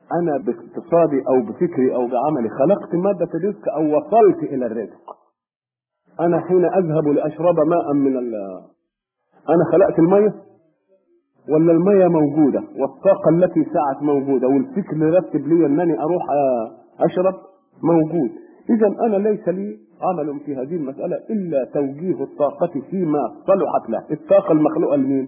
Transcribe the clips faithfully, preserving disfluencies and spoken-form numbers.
انا باقتصادي او بفكري او بعملي خلقت مادة الرزق او وصلت الى الرزق. انا حين اذهب لاشرب ماء من ال انا خلقت المية ولا المية موجودة والطاقة التي سعت موجودة والفكر اللي رتب لي انني اروح اشرب موجود. اذا انا ليس لي عمل في هذه المسألة الا توجيه الطاقة فيما صلحت له. الطاقة المخلوقة لمين؟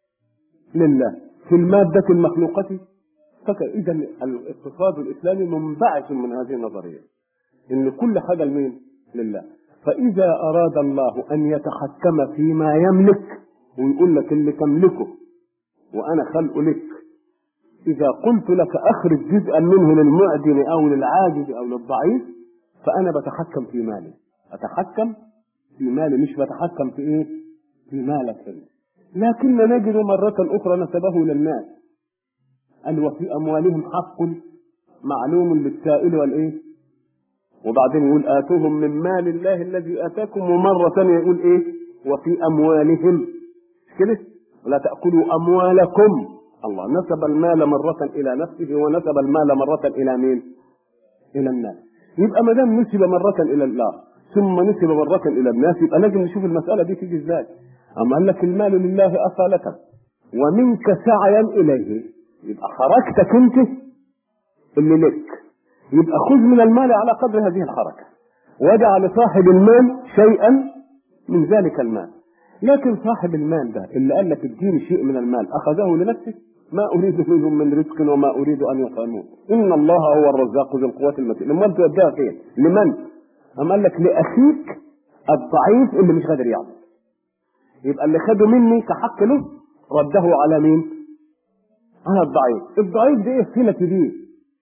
لله في المادة المخلوقة. فإذا الاقتصاد الإسلامي منبعث من هذه النظرية إن كل حاجة لمين؟ لله. فإذا أراد الله أن يتحكم فيما يملك ويقول لك اللي تملكه وأنا خلق لك، إذا قلت لك أخرج جزءا منه للمعدم أو للعاجز أو للضعيف فأنا بتحكم في مالي، أتحكم في مالي مش بتحكم في إيه؟ في مالك إيه. لكن نجد مرة أخرى نسبه للناس قال وفي أموالهم حق معلوم للسائل والإيه، وبعدين يقول آتوهم من مال الله الذي آتاكم، ومرة ثانية يقول إيه وفي أموالهم كده ولا تأكلوا أموالكم. الله نسب المال مرة إلى نفسه ونسب المال مرة إلى مين؟ إلى الناس. يبقى ما دام نسب مرة إلى الله ثم نسب مرة إلى الناس يبقى لازم نشوف المسألة دي تيجي إزاي. أما قال لك المال لله أصالة ومنك سعيا إليه، يبقى حركتك أنت اللي لك، يبقى خذ من المال على قدر هذه الحركة ودع لصاحب المال شيئا من ذلك المال. لكن صاحب المال ده اللي قال لك اديني شيء من المال أخذه لنفسه، ما أريد منهم من رزق وما أريد أن يطعمون، إن الله هو الرزاق ذو القوة المتين. لما أنت توديها فين؟ لمن؟ أما قال لك لأخيك الضعيف اللي مش قادر يعمل، يبقى اللي خده مني كحق له رده على مين؟ على الضعيف. الضعيف ده ايه صلتي بيه؟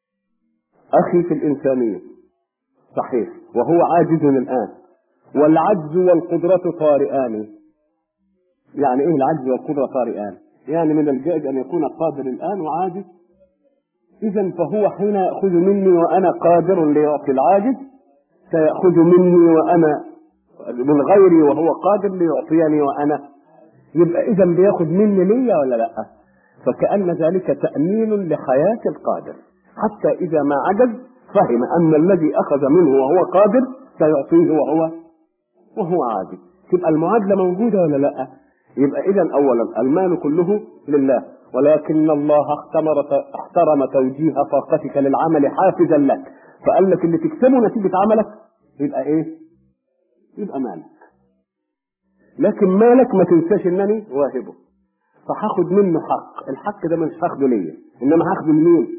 اخي في الانسانيه صحيح وهو عاجز الان، والعجز والقدرة طارئان. يعني ايه العجز والقدرة طارئان؟ يعني من الجائز ان يكون قادر الان وعاجز، اذا فهو حين ياخذ مني وانا قادر ليعطي العاجز سيأخذ مني وانا من غيري وهو قادر ليعطيني وانا، يبقى اذا بياخذ مني ليا ولا لا؟ فكأن ذلك تأمين لحياة القادر، حتى إذا ما عجز فهم أن الذي أخذ منه وهو قادر سيعطيه وهو وهو عاجز. تبقى المعادلة موجودة ولا لا؟ يبقى إذا أولا المال كله لله، ولكن الله احترم توجيه طاقتك للعمل حافزا لك، فقال لك اللي تكسبه نتيجة عملك يبقى إيه؟ يبقى مالك. لكن مالك ما تنساش إنني واهبه، فهاخد منه حق، الحق ده مش هاخده ليا انما هاخده لمين؟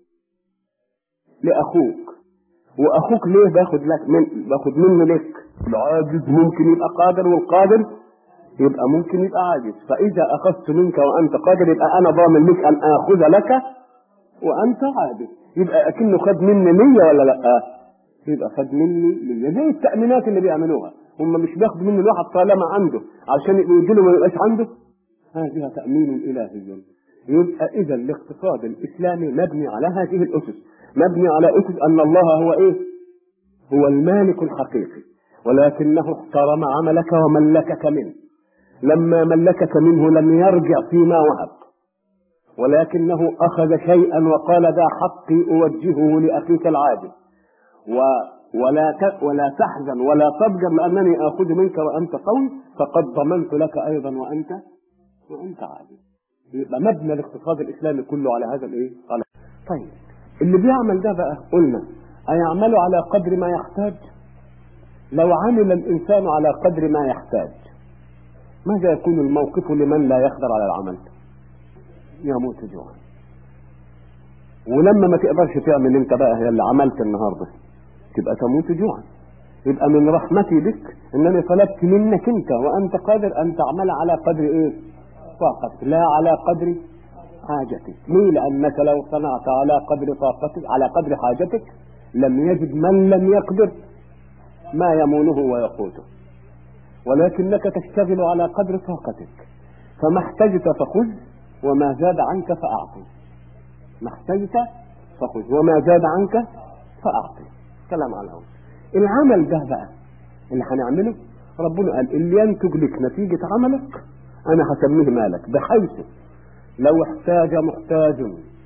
لاخوك. واخوك ليه باخد لك من باخد منه لك؟ العاجز ممكن يبقى قادر والقادر يبقى ممكن يبقى عاجز، فاذا اخذت منك وانت قادر يبقى انا ضامن لك ان اخذ لك وانت عاجز، يبقى اكنه خد مني ليا ولا لا؟ يبقى خد مني ليا، زي التأمينات اللي بيعملوها هم مش بياخدوا منه الواحد طالما عنده عشان يجي له ما يبقاش عنده، هذه تأمين إلهي. يبقى إذا الاقتصاد الإسلامي مبني على هذه الأسس، مبني على أسس أن الله هو إيه؟ هو المالك الحقيقي، ولكنه احترم عملك وملكك منه. لما ملكك منه لم يرجع فيما وهب، ولكنه أخذ شيئا وقال ده حقي أوجهه لأخيك العاجز، و ولا ولا تحزن ولا تضجر لأنني آخذ منك وأنت قوي، فقد ضمنت لك أيضا وأنت وانت عادي. يبقى مبنى الاقتصاد الاسلامي كله على هذا الايه؟ على طيب اللي بيعمل ده بقى قلنا ايعمل على قدر ما يحتاج؟ لو عمل الانسان على قدر ما يحتاج ماذا يكون الموقف لمن لا يقدر على العمل؟ يموت جوعا. ولما ما تقدرش تعمل انت بقى هي اللي عملت النهارده تبقى تموت جوعا. يبقى من رحمتي بك انني طلبت منك انت وانت قادر ان تعمل على قدر ايه؟ طاقتك لا على قدر حاجتك. ليه؟ لانك لو صنعت على قدر طاقتك على قدر حاجتك لم يجد من لم يقدر ما يمونه ويقوته، ولكنك تشتغل على قدر طاقتك، فما احتجت فخذ وما زاد عنك فاعطي، ما احتجت فخذ وما زاد عنك فاعطي. كلام على الأول. العمل ده بقى اللي هنعمله ربنا قال اللي ينتج لك نتيجة عملك أنا هسميه مالك، بحيث لو احتاج محتاج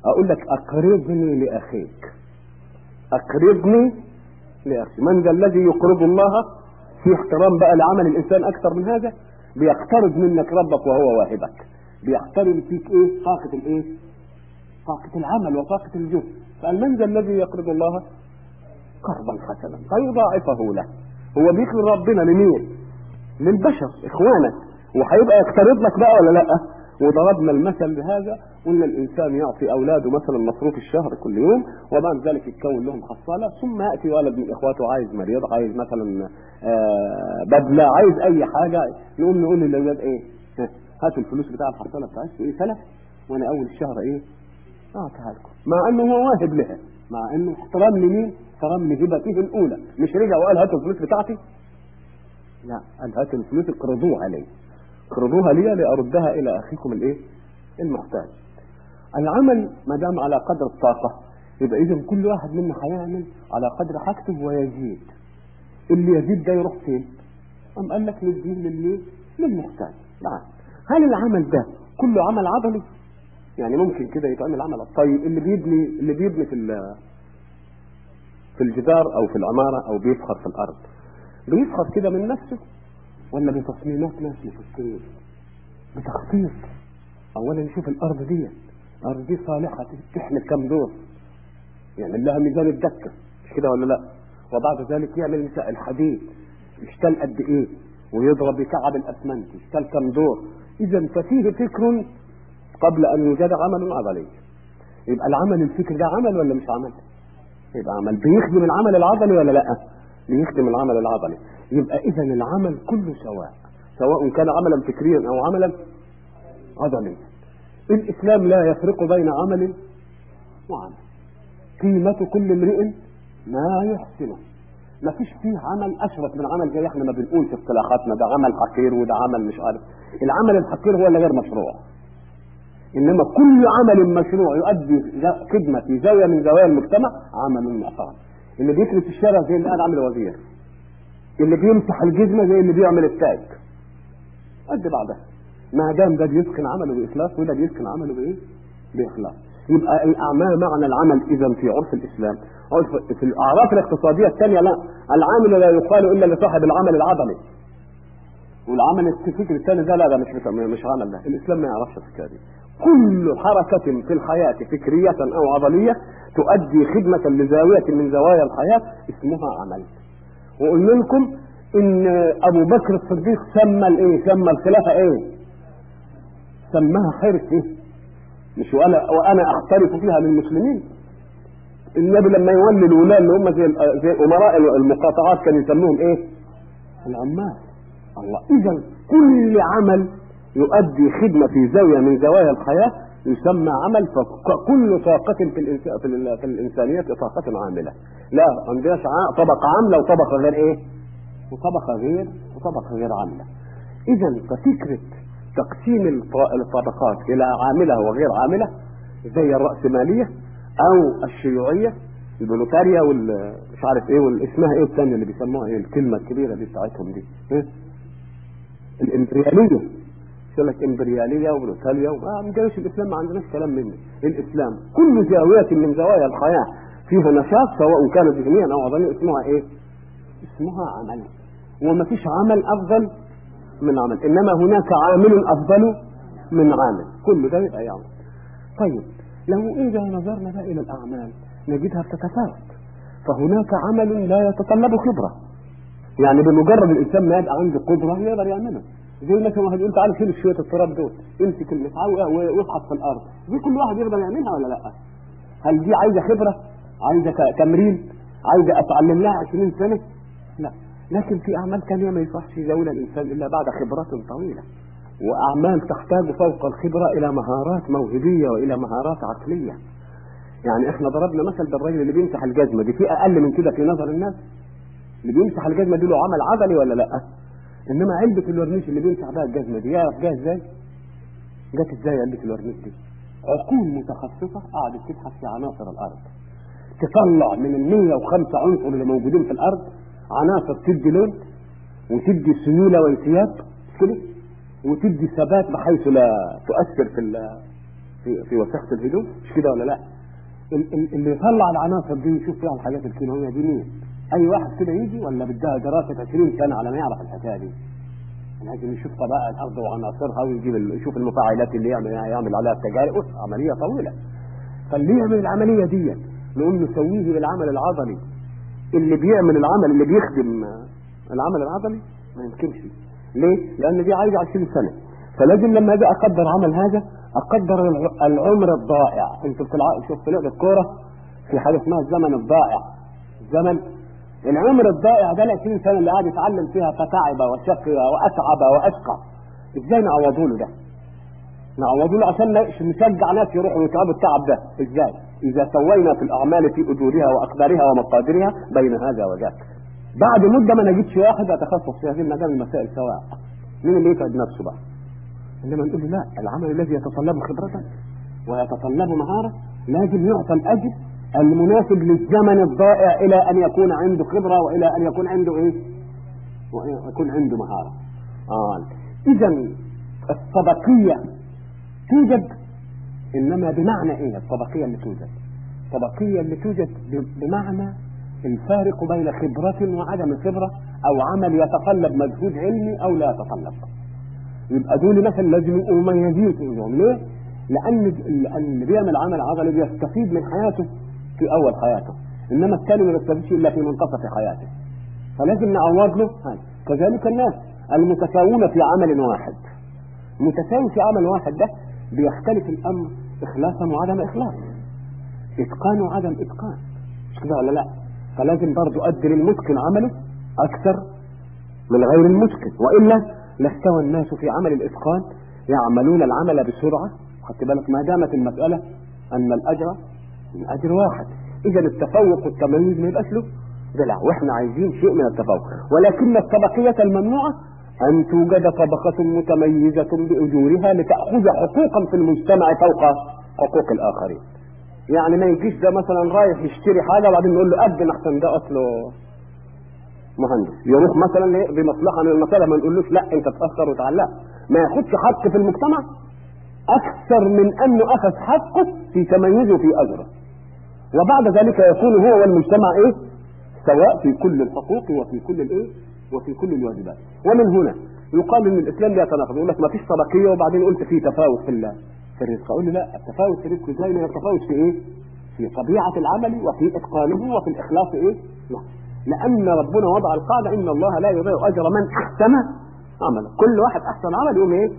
اقول لك اقرضني لاخيك، اقرضني لاخي. من ذا الذي يقرض الله؟ في احترام بقى لعمل الانسان اكثر من هذا، بيقترض منك ربك وهو واهبك، بيقترض فيك ايه؟ طاقة الايه؟ طاقة العمل وطاقة الجهد. فقال من ذا الذي يقرض الله قرضا حسنا فيضاعفه له. هو بيقرض ربنا لمين؟ للبشر اخوانك، وهيبقى يقترض لك بقى ولا لا؟ وضربنا المثل بهذا، قلنا الانسان يعطي اولاده مثلا مصروف الشهر كل يوم، وبعد ذلك يتكون لهم حصاله، ثم ياتي ولد من اخواته عايز مريض، عايز مثلا بدله، عايز اي حاجه، نقوم نقول للاولاد ايه؟ هاتوا الفلوس بتاع الحصاله بتاعتكم ايه سلف، وانا اول الشهر ايه؟ اعطيها لكم، مع انه هو واهب لها، مع انه احترام لمين؟ احترام لهبته الاولى. مش رجع وقال هاتوا الفلوس بتاعتي، لا، قال هاتوا الفلوس اقرضوها لي، اقرضوها لي لاردها الى اخيكم الايه؟ المحتاج. العمل ما دام على قدر الطاقه، يبقى اذا كل واحد منا هيعمل على قدر حاجته ويزيد. اللي يزيد ده يروح فين؟ قام قال لك نديه للي للمحتاج. نعم. هل العمل ده كله عمل عضلي؟ يعني ممكن كده يتعمل عمل؟ طيب اللي بيبني اللي بيبني في في الجدار او في العماره او بيفخر في الارض، بيفخر كده من نفسه ولا بتصميمات ناس مفكرين؟ بتخطيط. اولا يشوف الارض دي، الارض دي صالحه تحمل كم دور، يعمل لها ميزان الدكه، مش كده ولا لا؟ وبعد ذلك يعمل مساء الحديد يشتل قد ايه، ويضرب بكعب الاسمنت يشتل كم دور. اذا ففيه فكر قبل ان يوجد عمل عضلي. يبقى العمل الفكري ده عمل ولا مش عمل؟ يبقى عمل بيخدم العمل العضلي ولا لا؟ بيخدم العمل العضلي. يبقى اذا العمل كله سواء، سواء كان عملا فكريا او عملا عضليا. الاسلام لا يفرق بين عمل وعمل. قيمة كل امرئ ما يحسنه. ما فيش فيه عمل اشرف من عمل، زي احنا ما بنقول في اصطلاحاتنا ده عمل حقير وده عمل مش عارف. العمل الحقير هو اللي غير مشروع، انما كل عمل مشروع يؤدي خدمه في زاويه من زوايا المجتمع عمل محترم. اللي بيكنس الشارع زي اللي قاعد عامل وزير، اللي بيمسح الجزمه زي اللي بيعمل التاج، قد بعضها، ما دام ده بيتقن عمله باخلاص وده بيتقن عمله بايه؟ باخلاص. يبقى الاعمال معنى العمل اذا في عرف الاسلام، في الاعراف الاقتصاديه الثانيه لا، العامل لا يقال الا لصاحب العمل العضلي، والعمل الفكري الثاني ده لا، ده مش مش عمل. ده الاسلام ما يعرفش الفكره دي. كل حركه في الحياه فكريه او عضليه تؤدي خدمه لزاويه من زوايا الحياه اسمها عمل. وقلنا لكم ان ابو بكر الصديق سمى الايه؟ سمى الخلافه ايه؟ سماها حرف ايه؟ مش وانا وانا احترف فيها للمسلمين. النبي لما يولي الولاة اللي هم زي زي امراء المقاطعات كان يسموهم ايه؟ العمال. الله. اذا كل عمل يؤدي خدمه في زاويه من زوايا الحياه يسمى عمل. فكل طاقه في الانسان في الانسانيه طاقه عامله، لا عندناش طبقه عامله وطبقه غير ايه؟ وطبقه غير وطبقه غير عامله. اذا ففكره تقسيم الطبقات الى عامله وغير عامله زي الرأسمالية او الشيوعية البوليتاريا والمش عارف ايه والاسمها ايه الثانيه اللي بيسموها ايه الكلمه الكبيره دي بتاعتهم دي ايه؟ الامبرياليه. يقول لك امبرياليه وبوليتاريا وما عندناش الاسلام، ما عندناش كلام منه. الاسلام كل زاويه من زوايا الحياه فيها نشاط سواء كان ذهنيا او عضليا اسمها ايه؟ اسمها عمل. وما فيش عمل افضل من عمل، انما هناك عامل افضل من عامل، كل ده يبقى يعمل. طيب لو اذا نظرنا بقى الى الاعمال نجدها بتتفاوت. فهناك عمل لا يتطلب خبره، يعني بمجرد الانسان ما يبقى عنده قدره يقدر يعمله. زي مثلا واحد يقول تعالى شيل شويه التراب دول، امسك المسعى وافحص في الارض، دي كل واحد يقدر يعملها ولا لا؟ هل دي عايزه خبره؟ عايزه تمرين؟ عايزه اتعلم لها عشرين سنه؟ لا. لكن في اعمال ثانيه ما يصحش يزاولها الانسان الا بعد خبرات طويله، واعمال تحتاج فوق الخبره الى مهارات موهبيه والى مهارات عقليه. يعني احنا ضربنا مثل بالراجل اللي بيمسح الجزمه دي، في اقل من كده في نظر الناس؟ اللي بيمسح الجزمه دي له عمل عضلي ولا لا؟ انما علبه الورنيش اللي بيمسح بها الجزمه دي يعرف جايه ازاي؟ جت ازاي علبه الورنيش دي؟ عقول متخصصه قعدت تبحث في عناصر الارض، تطلع من ال مية وخمسة عنصر اللي موجودين في الارض عناصر تدي لون وتدي سيوله وانسياب كده، وتدي ثبات بحيث لا تؤثر في في في وساخه الهدوم، مش كده ولا لا؟ اللي يطلع العناصر دي يشوف فيها الحاجات الكيماويه دي مين؟ اي واحد كده يجي ولا بدها دراسه عشرين سنه على ما يعرف الحكايه دي؟ لازم يشوف طبائع الارض وعناصرها ويجيب يشوف المفاعلات اللي يعمل يعمل عليها التجارب، عمليه طويله. فاللي يعمل العمليه دي نقوم نسويه بالعمل العضلي. اللي بيعمل العمل اللي بيخدم العمل العضلي ما يمكنش. ليه؟ لان دي عايزه عشرين سنه. فلازم لما اجي اقدر عمل هذا اقدر العمر الضائع. انتوا بتلعبوا شوف في لعبه الكوره في حاجه اسمها الزمن الضائع. الزمن العمر الضائع ده عشرين سنه اللي قاعد يتعلم فيها فتعب وشقي واتعب واشقى. ازاي نعوضوا له ده؟ نعوضوا له عشان نشجع ناس يروحوا يتعبوا التعب ده. ازاي؟ اذا سوينا في الاعمال في اجورها واقدارها ومقاديرها بين هذا وذاك. بعد مده ما نجدش واحد يتخصص في هذه المجال المسائل سواء. مين اللي يتعب نفسه بقى؟ انما نقول لا، العمل الذي يتطلب خبرة ويتطلب مهارة لازم يعطى الاجر المناسب للزمن الضائع الى ان يكون عنده خبرة والى ان يكون عنده ايه؟ ويكون عنده مهارة. آه. اذا الطبقية توجد، انما بمعنى ايه الطبقية اللي توجد؟ الطبقية اللي توجد بمعنى الفارق بين خبرة وعدم خبرة، او عمل يتطلب مجهود علمي او لا يتطلب. يبقى دول مثلا لازم يبقوا مميزين فيهم. ليه؟ لان لان اللي بيعمل عمل عضلي بيستفيد من حياته في اول حياته، انما الثاني ما بيستفيدش الا في منتصف حياته. فلازم نعوض له هذا. كذلك الناس المتساوون في عمل واحد، متساوي في عمل واحد ده بيختلف الامر اخلاصا وعدم اخلاص، اتقان وعدم اتقان، مش كده ولا لا؟ فلازم برضو ادي للمتقن عمله اكثر من غير المتقن، والا لاستوى الناس في عمل الاتقان يعملون العمل بسرعه. خدت بالك؟ ما دامت المساله ان الاجر من اجر واحد، اذا التفوق والتمييز ما يبقاش له دلع، واحنا عايزين شيء من التفوق. ولكن الطبقيه الممنوعه ان توجد طبقه متميزه باجورها لتاخذ حقوقا في المجتمع فوق حقوق الاخرين. يعني ما يجيش ده مثلا رايح يشتري حاجه وبعدين نقول له قدم احسن ده اصله مهندس، يروح مثلا بمصلحه من المصالح ما نقولوش لا انت تاثر وتعلق، ما ياخدش حق في المجتمع اكثر من انه اخذ حقه في تميزه في اجره، وبعد ذلك يكون هو والمجتمع ايه؟ سواء في كل الحقوق وفي كل الايه؟ وفي كل الواجبات. ومن هنا يقال ان الاسلام لا يتناقض، يقول لك ما فيش طبقيه وبعدين قلت في تفاوت في في الرزق. اقول له لا، التفاوت في الرزق زي ما التفاوت في ايه؟ في طبيعه العمل وفي اتقانه وفي الاخلاص ايه؟ لا. لأن ربنا وضع القاعدة إن الله لا يضيع أجر من أحسن عملا، كل واحد أحسن عمل يوم إيه؟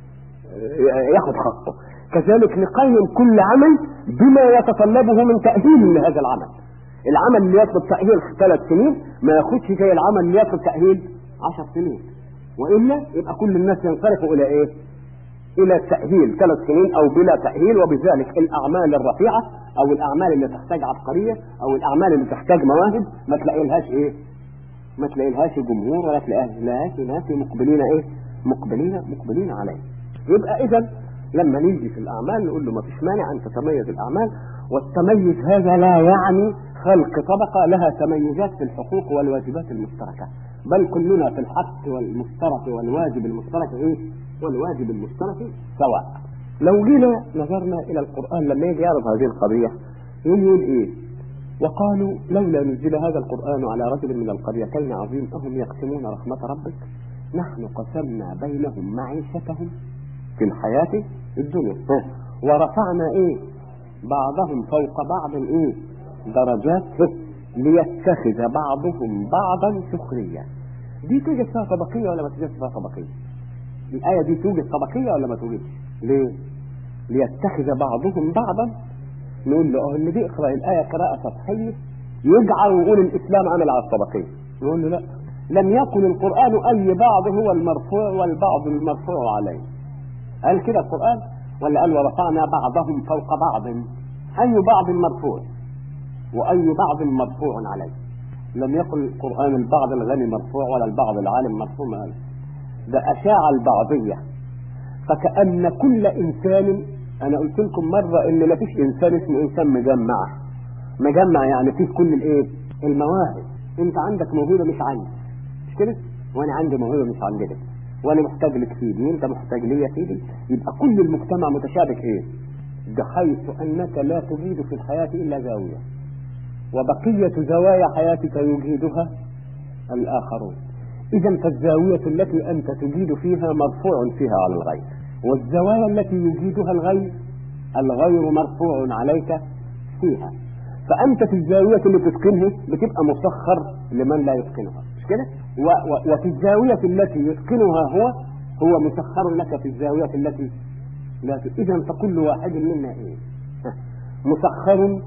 ياخد حقه. كذلك نقيم كل عمل بما يتطلبه من تأهيل لهذا العمل. العمل اللي يطلب تأهيل ثلاث سنين ما ياخدش زي العمل اللي يطلب تأهيل عشر سنين، وإلا يبقى كل الناس ينصرفوا إلى إيه؟ إلى التأهيل ثلاث سنين أو بلا تأهيل. وبذلك الأعمال الرفيعة أو الأعمال اللي تحتاج عبقرية أو الأعمال اللي تحتاج مواهب ما تلاقي لهاش إيه؟ ما تلاقي لهاش جمهور ولا تلاقي لهاش ناس مقبلين إيه؟ مقبلين مقبلين عليه. يبقى إذا لما نيجي في الأعمال نقول له ما فيش مانع أن تتميز الأعمال، والتميز هذا لا يعني خلق طبقة لها تميزات في الحقوق والواجبات المشتركة، بل كلنا في الحق والمشترك والواجب المشترك إيه؟ والواجب المشترك سواء. لو جينا نظرنا الى القرآن لما يجي يعرض هذه القضية يقول ايه؟ وقالوا لولا نزل هذا القرآن على رجل من القريتين عظيم أهم يقسمون رحمة ربك نحن قسمنا بينهم معيشتهم في الحياة الدنيا ورفعنا ايه؟ بعضهم فوق بعض ايه؟ درجات ليتخذ بعضهم بعضا سخريا. دي توجد فيها طبقية ولا ما توجد فيها طبقية؟ الآية دي توجد طبقية ولا ما توجدش؟ ليه؟ ليتخذ بعضهم بعضا. نقول له اه اللي بيقرأ الآية قراءة سطحية يجعل ويقول الإسلام عمل على الطبقية. نقول له لا، لم يكن القرآن أي بعض هو المرفوع والبعض المرفوع عليه. قال كده القرآن ولا قال ورفعنا بعضهم فوق بعض؟ أي بعض مرفوع وأي بعض مرفوع عليه. لم يقل القرآن البعض الغني مرفوع ولا البعض العالم مرفوع، ما ده أشاع البعضية. فكأن كل إنسان، أنا قلت لكم مرة إن ما فيش إنسان اسمه إنسان مجمع. مجمع يعني فيه كل الإيه؟ المواهب. أنت عندك موهبة مش عندي، مش كده؟ وأنا عندي موهبة مش عندك، وأنا محتاج لك سيدي وأنت محتاج لي يا سيدي. يبقى كل المجتمع متشابك إيه؟ بحيث أنك لا تجيد في الحياة إلا زاوية، وبقية زوايا حياتك يجيدها الآخرون. إذا فالزاوية التي أنت تجيد فيها مرفوع فيها على الغير، والزوايا التي يجيدها الغير الغير مرفوع عليك فيها. فأنت في الزاوية اللي تتقنها بتبقى مسخر لمن لا يتقنها، مش كده؟ وفي الزاوية التي يتقنها هو هو مسخر لك في الزاوية التي لا. إذا فكل واحد منا إيه؟ مسخر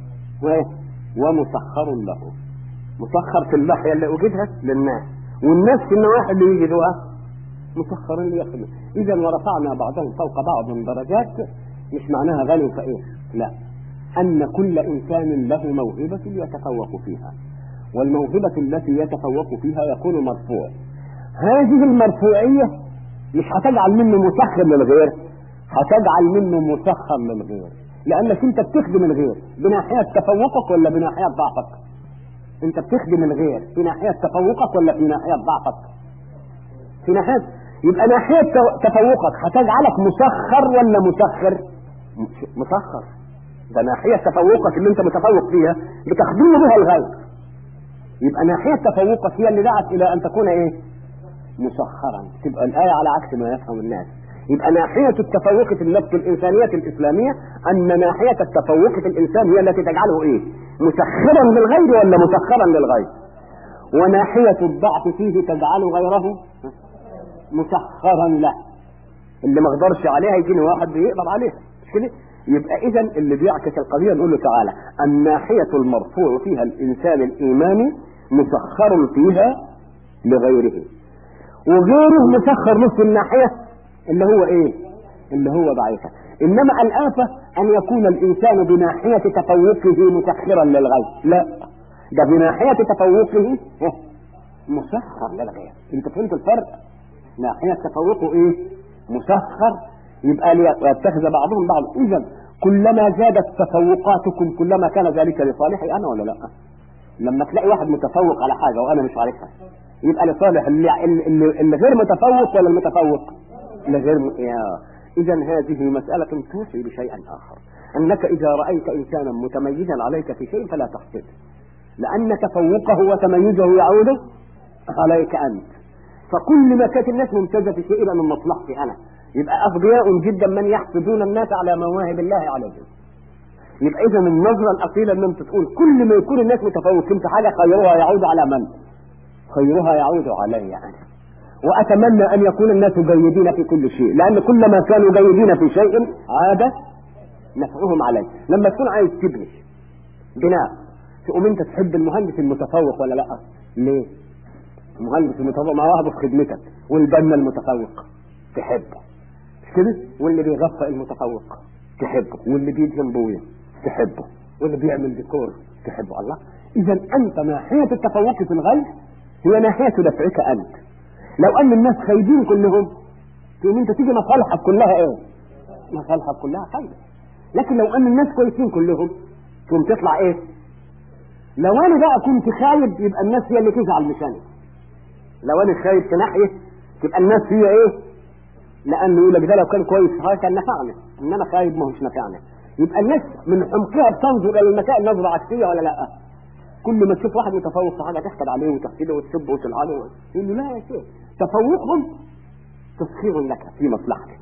ومسخر له. مسخر في الناحية اللي أوجدها للناس، والناس في النواحي اللي يجدوها مسخر ليخدم. إذا ورفعنا بعضهم فوق بعض درجات، مش معناها غني فإيه، لا، أن كل إنسان له موهبة يتفوق فيها، والموهبة التي يتفوق فيها يكون مرفوع. هذه المرفوعية مش هتجعل منه مسخر للغير، هتجعل منه مسخر للغير، لأنك أنت بتخدم الغير بناحية تفوقك ولا بناحية ضعفك؟ أنت بتخدم الغير في ناحية تفوقك ولا في ناحية ضعفك؟ في ناحية. يبقى ناحية تفوقك هتجعلك مسخر ولا مسخر؟ مسخر. ده ناحية تفوقك اللي أنت متفوق فيها بتخدم بها الغير. يبقى ناحية تفوقك هي اللي دعت إلى أن تكون إيه؟ مسخرا. تبقى الآية على عكس ما يفهم الناس. يبقى ناحية التفوق في النفس الإنسانية الإسلامية أن ناحية التفوق في الإنسان هي التي تجعله إيه؟ مسخرا للغير ولا مسخرا للغير؟ وناحية الضعف فيه تجعل غيره مسخرا له. اللي ما قدرش عليها يجيني واحد بيقدر عليها، مش كده؟ يبقى إذا اللي بيعكس القضية نقول له تعالى الناحية المرفوع فيها الإنسان الإيماني مسخر فيها لغيره، وغيره مسخر له في الناحية اللي هو إيه؟ اللي هو ضعيفة. إنما الآفة أن يكون الإنسان بناحية تفوقه مسخرا للغير، لا، ده بناحية تفوقه مسخر للغير. أنت فهمت الفرق؟ ناحية تفوقه إيه؟ مسخر. يبقى ليتخذ بعضهم بعض. إذا كلما زادت تفوقاتكم كلما كان ذلك لصالحي أنا ولا لا؟ لما تلاقي واحد متفوق على حاجة وأنا مش عارفها يبقى لصالح اللي, اللي, اللي غير متفوق ولا المتفوق؟ اللي غير م... إذا هذه مسألة توحي بشيء آخر، أنك إذا رأيت إنسانا متميزا عليك في شيء فلا تحسد، لأن تفوقه وتميزه يعود عليك أنت. فكل ما كانت الناس ممتازة في شيء يبقى من مصلحتي أنا. يبقى أغبياء جدا من يحسدون الناس على مواهب الله عليهم. يبقى إذا النظرة الأصيلة أن أنت تقول كل ما يكون الناس متفوقين في حاجة خيرها يعود على من؟ خيرها يعود علي أنا. وأتمنى أن يكون الناس جيدين في كل شيء، لأن كلما كانوا جيدين في شيء عاد نفعهم عليه. لما تكون عايز تبني بناء تقوم أنت تحب المهندس المتفوق ولا لا؟ ليه؟ المهندس المتفوق مع واحد في خدمتك، والبنا المتفوق تحبه، مش كده؟ واللي بيغفى المتفوق تحبه، واللي بيدهن بويه تحبه، واللي بيعمل ديكور تحبه. الله. إذا أنت ناحية التفوق في الغير هي ناحية دفعك أنت. لو أن الناس خايبين كلهم تقوم أنت تيجي مصالحك كلها إيه؟ مصالحك كلها خايبة. لكن لو أن الناس كويسين كلهم تقوم تطلع إيه؟ لو أنا بقى كنت خايب يبقى الناس هي اللي تزعل مش أنا. لو أنا خايب في ناحية تبقى الناس هي إيه؟ لأنه يقول لك ده لو كان كويس كان نفعنا، إنما خايب ما هوش نفعنا. يبقى الناس من حمقها بتنظر إلى المسائل نظرة عكسية ولا لا؟ كل ما تشوف واحد متفوق في حاجة تحقد عليه وتحقده وتسبه وتلعنه يقول له لا يا شيخ، تفوقهم تسخير لك في مصلحتك،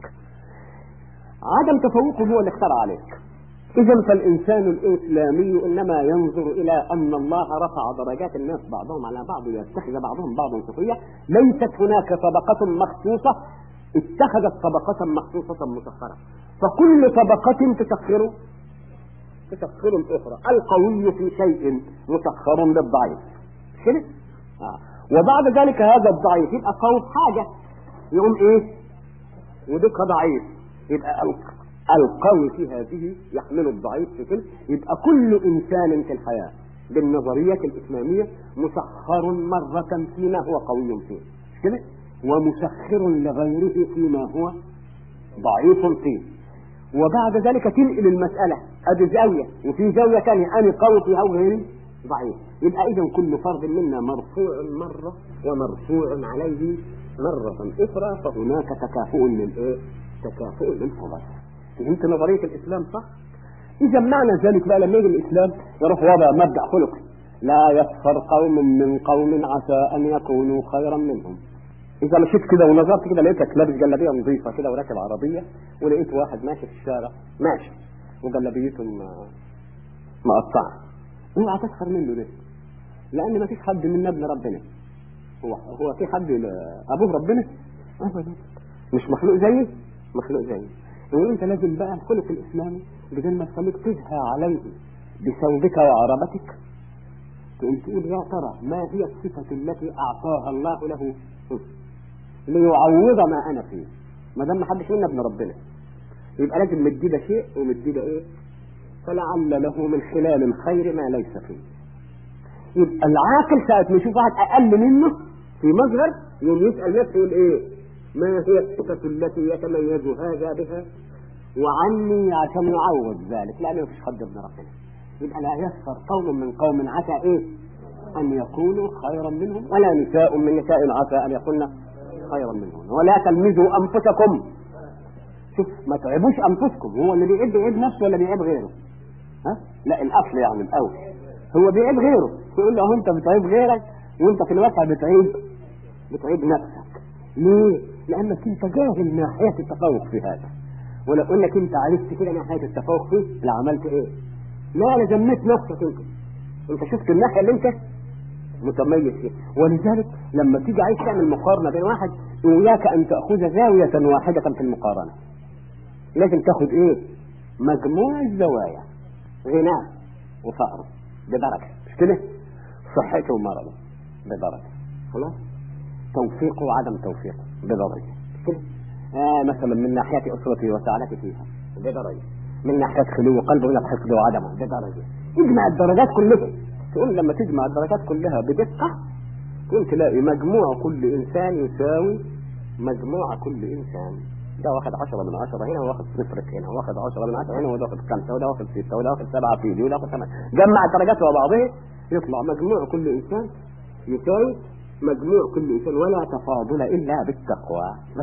عدم تفوقه هو اللي اختار عليك. إذا فالإنسان الإسلامي إنما ينظر إلى أن الله رفع درجات الناس بعضهم على بعض ويتخذ بعضهم بعضا سخرية. ليست هناك طبقة مخصوصة اتخذت طبقة مخصوصة مسخرة، فكل طبقة تسخر تسخر الأخرى. القوي في شيء مسخر للضعيف كده. آه. وبعد ذلك هذا الضعيف يبقى قوي في حاجة يقوم إيه؟ ودك ضعيف، يبقى القوي في هذه يحمل الضعيف في كل. يبقى كل إنسان في الحياة بالنظرية الإسلامية مسخر مرة فيما هو قوي فيه كده، ومسخر لغيره فيما هو ضعيف فيه. وبعد ذلك تنقل المسألة ادي زاوية وفي زاوية ثانية أنا قوي فيها وغيري ضعيف. يبقى إذا كل فرد منا مرفوع مرة ومرفوع عليه مرة أخرى، فهناك تكافؤ للإيه؟ تكافؤ للفضل. فهمت نظريه الاسلام صح؟ اذا معنى ذلك بقى لما يجي الاسلام يروح وضع مبدا خلقي، لا يسخر قوم من قوم عسى ان يكونوا خيرا منهم. اذا مشيت كده ونظرت كده لقيتك لابس جلابيه نظيفه كده وراكب عربيه، ولقيت واحد ماشي في الشارع ماشي وجلابيته مقطعه، اوعى تسخر منه ليه؟ لان ما فيش حد منا ابن ربنا. هو هو في حد ابوه ربنا؟ ابدا، مش مخلوق زيه، مخلوق زيه. وانت لازم بقى الخلق الاسلامي بدل ما تخليك تزهى عليه بثوبك وعربتك، تقوم تقول يا ترى ما هي الصفه التي اعطاها الله له ليعوض ما انا فيه. ما دام ما حدش منا ابن ربنا يبقى لازم مدي ده شيء ومدي ده ايه، فلعل له من خلال الخير ما ليس فيه. يبقى العاقل ساعة ما يشوف واحد اقل منه في مظهر يوم يسأل نفسه يقول ايه، ما هي الصفة التي يتميز هذا بها وعني عشان يعوض ذلك، لأنه مفيش حد ابن ربنا. يبقى لا يسخر قوم من قوم عسى ايه ان يكونوا خيرا منهم، ولا نساء من نساء عسى ان يكون خيرا منهم، ولا تلمزوا انفسكم. شوف ما تعبوش انفسكم، هو اللي بيعيب بيعيب نفسه ولا بيعيب غيره؟ ها؟ لا الاصل يعني الاول هو بيعيب غيره، تقول له انت بتعيب غيرك وانت في الواقع بتعيب بتعيب نفسك. ليه؟ لانك انت جاهل ناحيه التفوق في هذا، ولو انك انت عرفت كده ناحيه التفوق فيه لعملت ايه؟ لا لزمت نفسك انت، انت شفت الناحيه اللي انت متميز فيها. ولذلك لما تيجي عايز تعمل مقارنه بين واحد، اياك ان تاخذ زاويه واحده في المقارنه، لازم تاخد ايه؟ مجموع الزوايا، غناه وفقره بدرجه، مش كده؟ صحته ومرضه بدرجه، خلاص؟ توفيقه وعدم توفيقه بدرجه، مش كده؟ آه مثلا من ناحيه اسرته وسعادته فيها بدرجه، من ناحيه خلو قلبه ولا حفظه وعدمه بدرجه. اجمع الدرجات كلها، تقول لما تجمع الدرجات كلها بدقه تقول تلاقي مجموع كل انسان يساوي مجموع كل انسان. ده واخد عشرة من عشرة هنا، واخد صفر هنا، واخد عشرة من عشرة هنا، وده واخد خمسة، وده واخد ستة، وده واخد سبعة في دي، وده واخد ثمانية. جمع الدرجات مع بعضها يطلع مجموع كل انسان يساوي مجموع كل انسان، ولا تفاضل الا بالتقوى. بس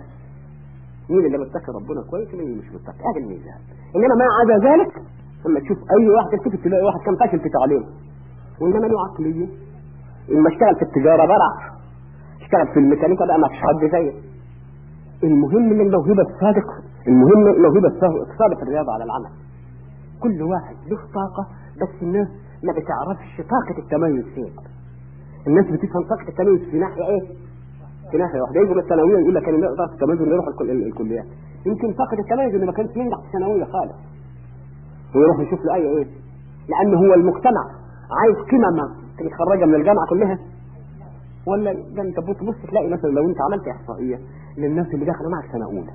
مين اللي متقي ربنا كويس ومين اللي مش متقي؟ هذا الميزان. انما ما عدا ذلك لما تشوف اي واحد تلتفت تلاقي واحد كان فاشل في تعليمه وانما له عقليه. لما اشتغل في التجاره برع، اشتغل في الميكانيكا بقى ما فيش حد زيه. المهم ان الموهبه الصادق، المهم الموهبه الصادق في الرياضه على العمل. كل واحد له طاقه، بس الناس ما بتعرفش طاقه التميز فين. الناس بتفهم طاقه التميز في ناحيه ايه؟ في ناحيه واحده. يجوا الثانويه يقول لك انا طاقه التميز انه يروح الكليات. يمكن طاقه التميز انه ما كانش ينجح في الثانويه خالص ويروح يشوف له اي ايه، لانه هو المجتمع عايز قمم متخرجه من الجامعه كلها، ولا ده انت بتبص تلاقي مثلا لو انت عملت احصائيه للناس اللي دخلوا معك سنه اولى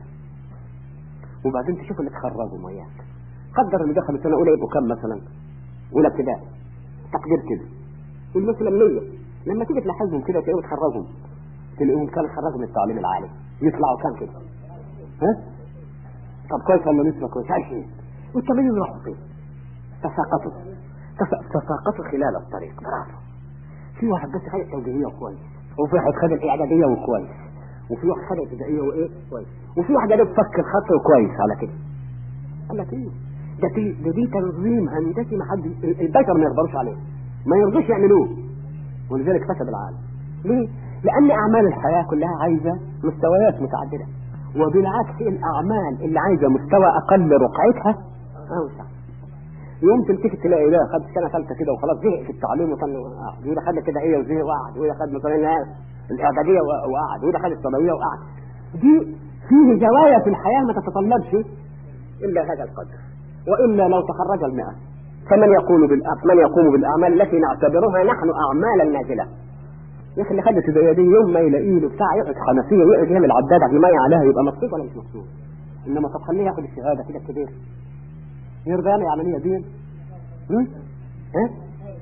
وبعدين تشوف اللي اتخرجوا وياك، قدر اللي دخلوا سنه اولى يبقوا كام مثلا؟ اولى ابتدائي تقدير كده، والمثل مية. لما تيجي تلاحظهم كده تلاقيهم اتخرجوا، تلاقيهم كانوا اتخرجوا من التعليم العالي، يطلعوا كام كده؟ ها؟ طب كويس والله نسبه كويس عايشين، والتميز راحوا فين؟ تساقطوا تساقطوا خلال الطريق. برافو. في واحد بس خد التوجيهيه وكويس، وفي واحد خد الاعداديه وكويس، وفي واحد خد الابتدائيه وايه كويس، وفي واحد قال فك الخط وكويس على كده. قال لك ايه؟ ده دي ده دي تنظيم هندسي ما حد البشر ما يقدروش عليه، ما يرضوش يعملوه، ولذلك فسد العالم. ليه؟ لان اعمال الحياه كلها عايزه مستويات متعدده، وبالعكس الاعمال اللي عايزه مستوى اقل رقعتها اوسع. يوم تمسك تلاقي ده خد سنه ثالثه كده وخلاص زهق في التعليم وطن وقعد، وده خد كده هي وزهق وقعد، وده خد مثلا الاعداديه وقعد، وده خد الثانويه وقعد. دي فيه زوايا في الحياه ما تتطلبش الا هذا القدر، والا لو تخرج المئة فمن يقول بالأعمال من يقوم بالاعمال التي نعتبرها نحن اعمالا نازله. يا اخي اللي خد الابتدائيه دي يوم ما يلاقي له بتاع يقعد حنفيه ويقعد يعمل عداد على الميه عليها يبقى مبسوط ولا مش مبسوط؟ انما طب خليه ياخد الشهاده كده كبير يرضى يعمل العمليه دي؟ ها؟ ها؟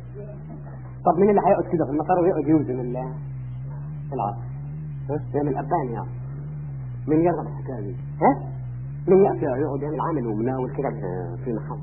طب مين اللي هيقعد كده في المطار ويقعد يوزن العصر؟ ها؟ يعمل ابان يعني. مين يرضى بالحكايه دي؟ ها؟ مين يأتي يقعد يعمل عامل ومناول كده في محل؟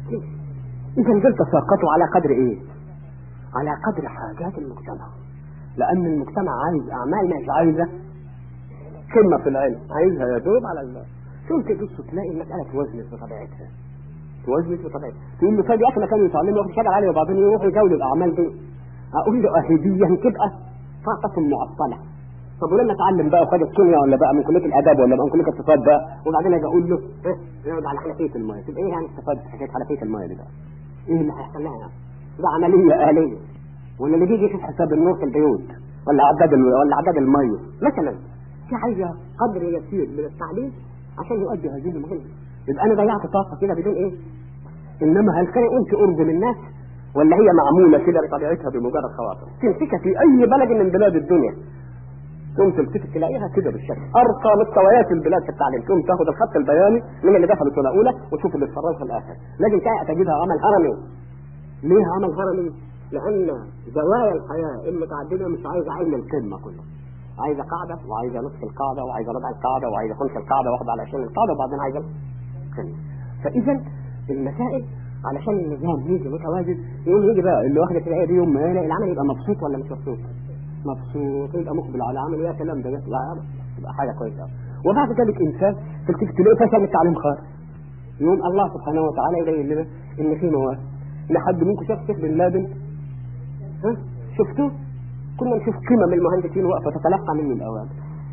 اذا دول تساقطوا على قدر ايه؟ على قدر حاجات المجتمع، لان المجتمع عايز اعمال مش عايزه قمه في العلم، عايزها يدوب على ثم تبص تلاقي المساله توزنت بطبيعتها توزنت بطبيعتها تقول له فجاه احنا كانوا يتعلموا في شغل عليه وبعدين يروحوا يزاولوا الاعمال دي. اقول له اهديا تبقى طاقه معطله. طب ولما اتعلم بقى وخد الكيمياء ولا بقى من كليه الاداب ولا بقى من كليه الاقتصاد بقى وبعدين اجي اقول له ايه نقعد على حنفيه الماء، تبقى ايه يعني استفاد حكايه حنفيه الماء دي بقى؟ ايه اللي هيحصل لها يعني؟ ده عمليه آلية. ولا اللي بيجي يشوف حساب النور في البيوت ولا عداد ولا عداد الميه مثلا، في عايزه قدر يسير من التعليم عشان يؤدي هذه المهمه. يبقى انا ضيعت طاقه كده بدون ايه؟ انما هل كان انت ارجو الناس ولا هي معموله كده بطبيعتها بمجرد خواطر؟ تمسكها في اي بلد من بلاد الدنيا ثم تلتفت تلاقيها كده بالشكل ارقى مستويات البلاد في التعليم، ثم تاخذ الخط البياني من اللي دخلوا سنه اولى وتشوف اللي اتفرجوا في الاخر. لكن تجدها عمل هرمي. ليه عمل هرمي؟ لان زوايا الحياه المتعدده مش عايزه علم القمه كله، عايزه قاعده وعايزه نصف القاعده وعايزه ربع القاعده وعايزه خمس القاعده واخد على عشرين القاعده وبعدين عايزه القمه. فاذا المسائل علشان النظام يجي متوازن يقوم يجي بقى اللي واخد تلاقيه دي يوم ما يلاقي العمل يبقى مبسوط ولا مش مبسوط؟ مبسوط، يبقى مقبل على عمل. يا كلام ده يطلع يبقى حاجه كويسه. وبعد ذلك انسان تلتفت تلاقيه فشل التعليم خالص. يوم الله سبحانه وتعالى يبين لنا ان في مواد. لحد منكم شاف شيخ بن لادن؟ ها شفتوه؟ كنا نشوف قمم المهندسين واقفه تتلقى منه الاوامر.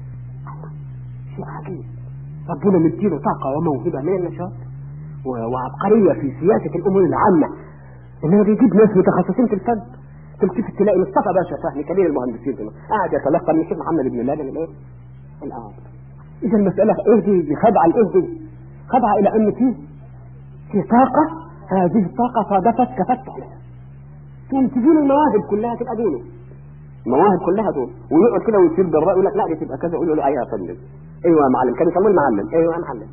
شيء عجيب. ربنا مديله طاقه وموهبه من النشاط وعبقريه في سياسه الامور العامه، انه بيجيب ناس متخصصين في الفن. تلتفت تلاقي مصطفى باشا فهمي كبير المهندسين هنا قاعد يتلقى من الشيخ محمد بن لادن الايه؟ الاوامر. اذا المساله ايه دي؟ دي خدعه الايه دي؟ خدعه الى ان في في طاقه، هذه الطاقه صادفت كفتح لها. ثم تجيله المواهب كلها تبقى دونه. المواهب كلها دون ويقعد كده ويصير بالراي يقول لك لا دي تبقى كذا، يقول له ايوه يا فندم ايوه يا معلم، كان يسموه المعلم ايوه يا معلم.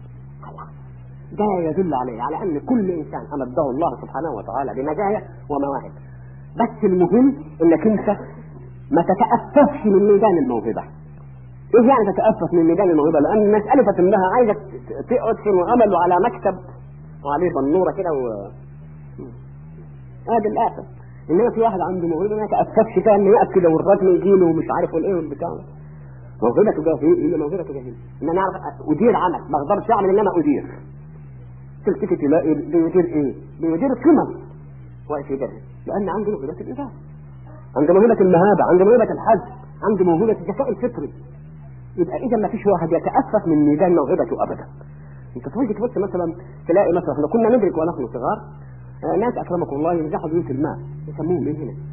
ده يدل عليه على ان كل انسان امده الله سبحانه وتعالى بمزايا ومواهب، بس المهم انك انت ما تتأففش من ميدان الموهبة. ايه يعني تتأفف من ميدان الموهبة؟ لان الناس الفت انها عايزة تقعد في عمل على مكتب وعليه بنورة كده و هذا الآفة. انما في واحد عنده موهبة ما يتأففش كده انه يقف كده والرجل يجيله ومش عارف والايه والبتاع. موهبته جاهلة، هي موهبته جاهلة. ان انا اعرف ادير عمل، ما اقدرش اعمل انما ادير. تلتفت تلاقي بيدير ايه؟ بيدير قمم واقف يدرس، لان عنده موهبة الإدارة، عنده موهبة المهابة، عنده موهبة الحج، عنده موهبة الذكاء الفطري. يبقى اذا ما فيش واحد يتأفف من ميدان موهبته ابدا. انت تيجي تبص مثلا تلاقي مثلا احنا كنا ندرك ونحن صغار ناس اكرمكم الله ينزحوا بيوت الماء، يسموهم ايه هنا؟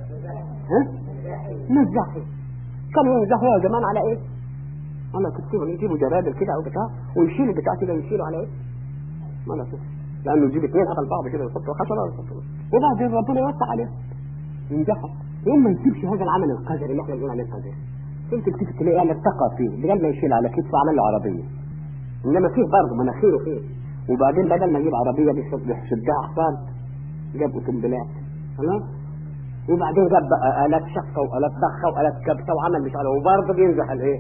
ها؟ نزحوا. كانوا ينزحوا يا زمان على ايه؟ على كتفهم، يجيبوا جرادل كده او بتاع ويشيلوا بتاع كده ويشيلوا على ايه؟ ما لا شوف، لانه يجيب اثنين قبل بعض كده ويحطوا خشبه ويحطوا وبعدين ربنا يوسع عليهم ينجحوا. يوم ما نسيبش هذا العمل القذر اللي احنا بنقول عليه القذر، انت بتيجي تلاقيه انا ارتقى فيه بدل ما يشيل على كتفه عمل له عربيه، انما فيه برضه مناخيره فيه، وبعدين بدل ما يجيب عربيه بيشدها حصان جاب قنبلات خلاص، وبعدين جاب بقى الات شقه والات ضخه والات كبسه وعمل مش عارف، وبرضه بينزح الايه؟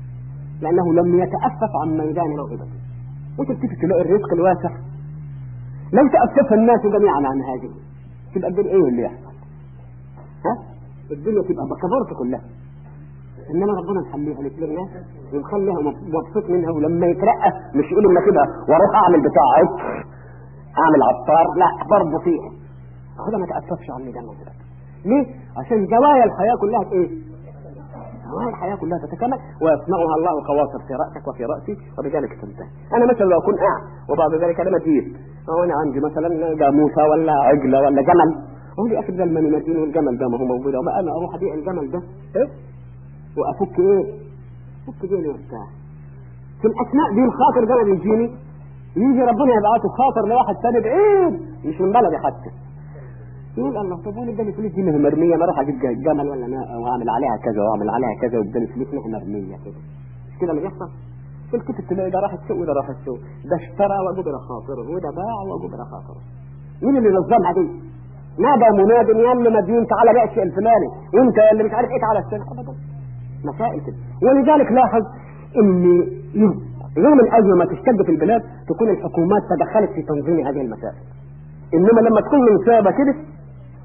لانه لم يتأفف عن ميدان موهبته. وتبتدي تلاقي الرزق الواسع لو تأفف الناس جميعا عن هذه تبقى الدنيا ايه اللي يحصل؟ ها؟ الدنيا تبقى بكبرت كلها. انما ربنا مخليها للناس ومخليها مبسوط منها، ولما يترقى مش يقول لنا كده واروح اعمل بتاع عطر اعمل عطار، لا برضه فيها اخدها ما تأففش عن ميدان موهبته. ليه؟ عشان زوايا الحياه كلها ايه؟ زوايا الحياه كلها تتكامل ويصنعها الله خواطر في راسك وفي راسي وبذلك تنتهي. انا مثلا لو اكون قاعد وبعد ذلك انا مدين وانا عندي مثلا جاموسه ولا عجله ولا جمل، اقول لي اخي بدل ما نمدين والجمل ده ما هو موجود وبقى انا اروح ابيع الجمل ده ايه وافك ايه؟ افك ديني وبتاع. في الاثناء دي الخاطر ده بيجيني يجي ربنا يبعته خاطر لواحد ثاني بعيد مش من بلدي حتى، يقول الله طب وانا اداني فلوس دي مرميه ما اروح اجيب جمل ولا انا واعمل عليها كذا واعمل عليها كذا واداني فلوس مرميه كده. مش كده اللي بيحصل؟ الكتب تلاقي ده راح السوق وده راح السوق، ده اشترى وجبر خاطره وده باع وجبر خاطره. مين اللي نظمها دي؟ نادى مناد يا اللي مدين تعالى بيع الشيء الفلاني وانت اللي مش عارف ايه تعالى اشتري ابدا. مسائل كده. ولذلك لاحظ ان يوم الازمه ما تشتد في البلاد تكون الحكومات تدخلت في تنظيم هذه المسائل، انما لما تكون منسابه كده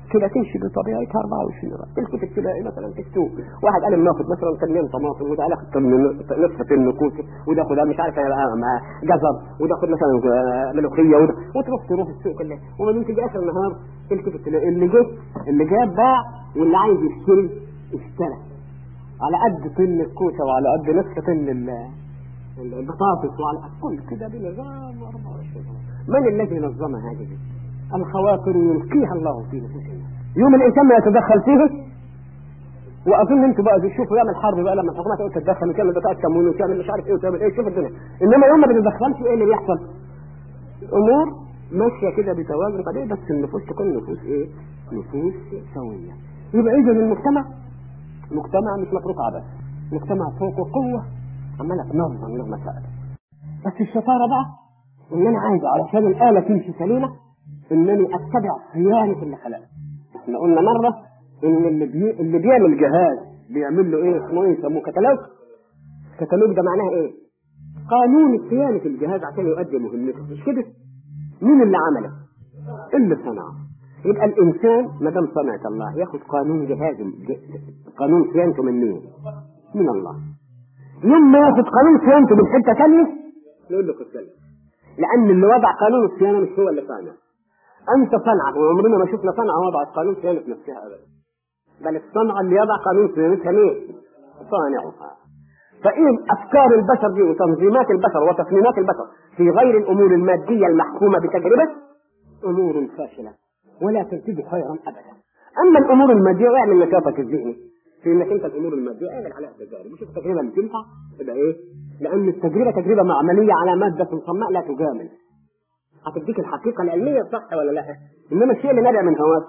كده تمشي بطبيعتها أربعة وعشرين ساعة. تلتفت تلاقي مثلا في السوق واحد قال ناخد مثلا كمين طماطم، وده قال نصف النكوسه، وده خد مش عارف جزر، وده خد مثلا ملوخيه، وده وتروح تروح السوق كله، ومن تيجي اخر النهار تلتفت تلاقي اللي جه اللي جاب باع، واللي عايز يشتري اشترى على قد طن الكوسه وعلى قد نصف طن البطاطس وعلى كل كده بنظام أربعة وعشرين. من الذي نظم هذه الخواطر يلقيها الله في نفوسنا؟ يوم الانسان ما يتدخل فيه. واظن انتوا بقى تشوفوا يعمل حرب بقى لما الحكومه تقول تتدخل وتعمل بطاقه تموين وتعمل مش عارف ايه وتعمل ايه، شوف الدنيا. انما يوم ما بتتدخلش ايه اللي بيحصل؟ امور ماشيه كده بتوازن طبيعي، بس النفوس تكون نفوس ايه؟ نفوس سويه. يبقى اذا المجتمع مجتمع مش متروك عبث، مجتمع فوقه قوه عماله تنظم له مسائل. بس الشطاره بقى ان انا عايز علشان الاله تمشي سليمه انني اتبع صيانه اللي خلقها. احنا قلنا مره ان اللي بي... اللي بيعمل جهاز بيعمل له ايه؟ اسمه ايه؟ يسموه كتالوج. كتالوج ده معناه ايه؟ قانون صيانه الجهاز عشان يؤدي مهمته، مش كده؟ مين اللي عمله؟ اللي صنعه. يبقى الانسان ما دام صنعت الله ياخد قانون جهاز ج... قانون صيانته من مين؟ من الله. يوم ما ياخد قانون صيانته من حته ثانيه نقول له كتالوج، لان اللي وضع قانون الصيانه مش هو اللي صانع. انت صنعه، وعمرنا ما شفنا صنعه وضعت قانون صيانه نفسها ابدا، بل الصنعه اللي يضع قانون صيانتها مين؟ صانعها. فإيه افكار البشر دي وتنظيمات البشر وتصميمات البشر في غير الامور الماديه المحكومه بتجربه امور فاشله ولا تنتج خيرا ابدا. اما الامور الماديه اعمل نشاطك الذهني في انك انت الامور الماديه اعمل عليها تجارب وشوف التجربه اللي تنفع تبقى ايه؟ لان التجربه تجربه معمليه على ماده صماء لا تجامل، هتديك الحقيقه العلميه صح ولا لا؟ انما الشيء اللي نابع من هواك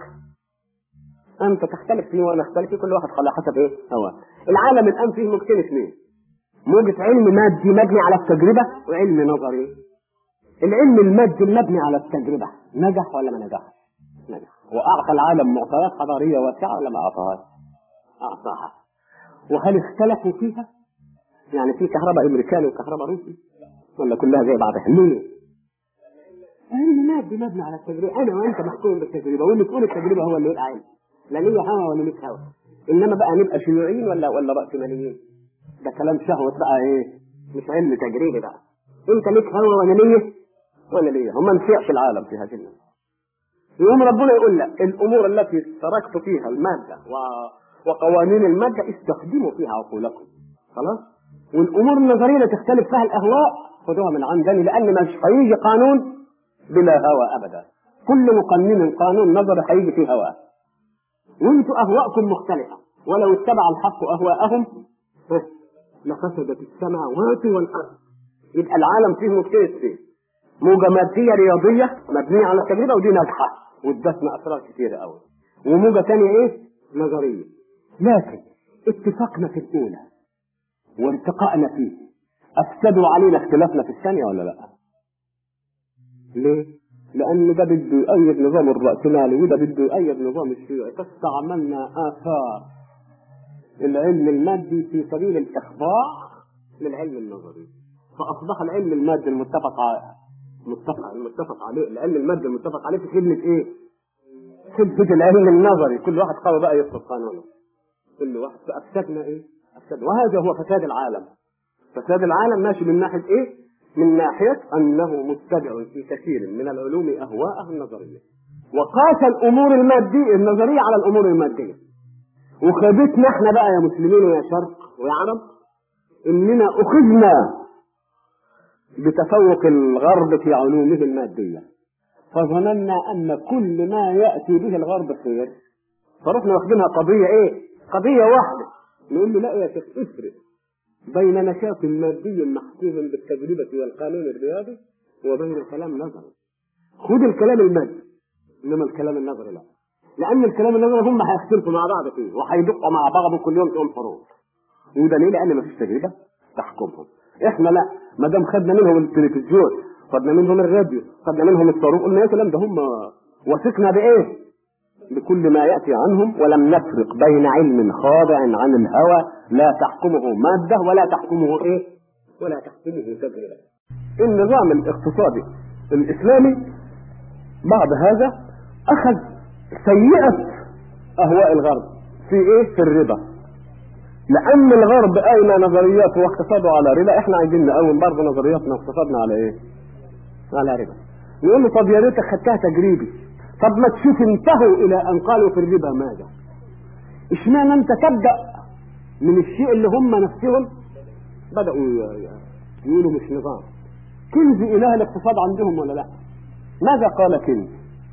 انت تختلف فيه وانا اختلف فيه، كل واحد على حسب ايه؟ هواه. العالم الان فيه موجتين اثنين، موجة علم مادي مبني على التجربه وعلم نظري. العلم المادي المبني على التجربه نجح ولا ما نجحش؟ نجح، واعطى العالم معطيات حضاريه واسعه ولا ما اعطاهاش؟ اعطاها. وهل اختلفوا فيها؟ يعني في كهرباء امريكاني وكهرباء روسي ولا كلها زي بعضها؟ ليه؟ علم مادي مبني على التجربه، انا وانت محكوم بالتجربه، واللي تقول التجربه هو اللي يبقى علم، لا ليه هوا ولا مش هوا. انما بقى نبقى شيوعيين ولا ولا راسماليين؟ ده كلام شهوه بقى، ايه؟ مش علم تجريبي بقى. انت ليك هوا وانا ليه وانا ليه، هم ما نفعش العالم في هذه الناس. يوم ربنا يقول لك الامور التي تركت فيها الماده و... وقوانين الماده استخدموا فيها عقولكم، خلاص. والامور النظريه اللي تختلف فيها الاهواء خذوها من عندني، لان مش هيجي قانون بلا هوى ابدا. كل مقنن قانون نظري هيجي فيه هواه، وانتوا اهواءكم مختلفه، ولو اتبع الحق اهواءهم لفسدت السماوات والارض. يبقى العالم فيه موجتين فيه، موجه ماديه رياضيه مبنيه على التجربه ودي ناجحه وادتنا اسرار كثيره قوي، وموجه ثانيه ايه؟ نظريه. لكن اتفقنا في الاولى وارتقائنا فيه افسدوا علينا اختلافنا في الثانيه ولا لا؟ ليه؟ لأن ده بده يؤيد نظام الرأسمالي وده بده يؤيد نظام الشيوعي، فاستعملنا آثار العلم المادي في سبيل الإخضاع للعلم النظري، فأصبح العلم المادي المتفق متفق المتفق عليه العلم المادي المتفق عليه في خدمة إيه؟ خدمة العلم النظري. كل واحد قوي بقى يفرض قانونه، كل واحد فأفسدنا إيه؟ أفسد. وهذا هو فساد العالم. فساد العالم ماشي من ناحية إيه؟ من ناحية أنه متبع في كثير من العلوم أهواءه النظرية، وقاس الأمور المادية النظرية على الأمور المادية. وخدتنا احنا بقى يا مسلمين ويا شرق ويا عرب إننا أخذنا بتفوق الغرب في علومه المادية، فظننا أن كل ما يأتي به الغرب خير، فرحنا واخدينها قضية إيه؟ قضية واحدة. نقول له لا يا شيخ افرق بين نشاط مادي محكوم بالتجربة والقانون الرياضي وبين الكلام النظري. خد الكلام المادي انما الكلام النظري لا، لان الكلام النظري هم هيختلفوا مع بعض فيه وهيدقوا مع بعض كل يوم يوم حروب، وده ليه؟ لان مفيش تجربة تحكمهم. احنا لا، ما دام خدنا منهم التلفزيون، خدنا منهم الراديو، خدنا منهم الصاروخ، قلنا يا كلام ده هم وثقنا بايه؟ بكل ما يأتي عنهم، ولم نفرق بين علم خاضع عن الهوى لا تحكمه مادة ولا تحكمه ايه؟ ولا تحكمه تجربة. النظام الاقتصادي الإسلامي بعد هذا أخذ سيئة اهواء الغرب في ايه؟ في الربا. لان الغرب قايمه نظرياته واقتصادوا على ربا، احنا عايزين نقوم برضه نظرياتنا واقتصادنا على ايه؟ على ربا. يقول له طب يا ريتك خدتها تجريبي، طب ما تشوف انتهوا الى ان قالوا في الربا ماذا؟ اشمعنى انت تبدا من الشيء اللي هم نفسهم بداوا يقولوا مش نظام. كنز اله الاقتصاد عندهم ولا لا؟ ماذا قال كنز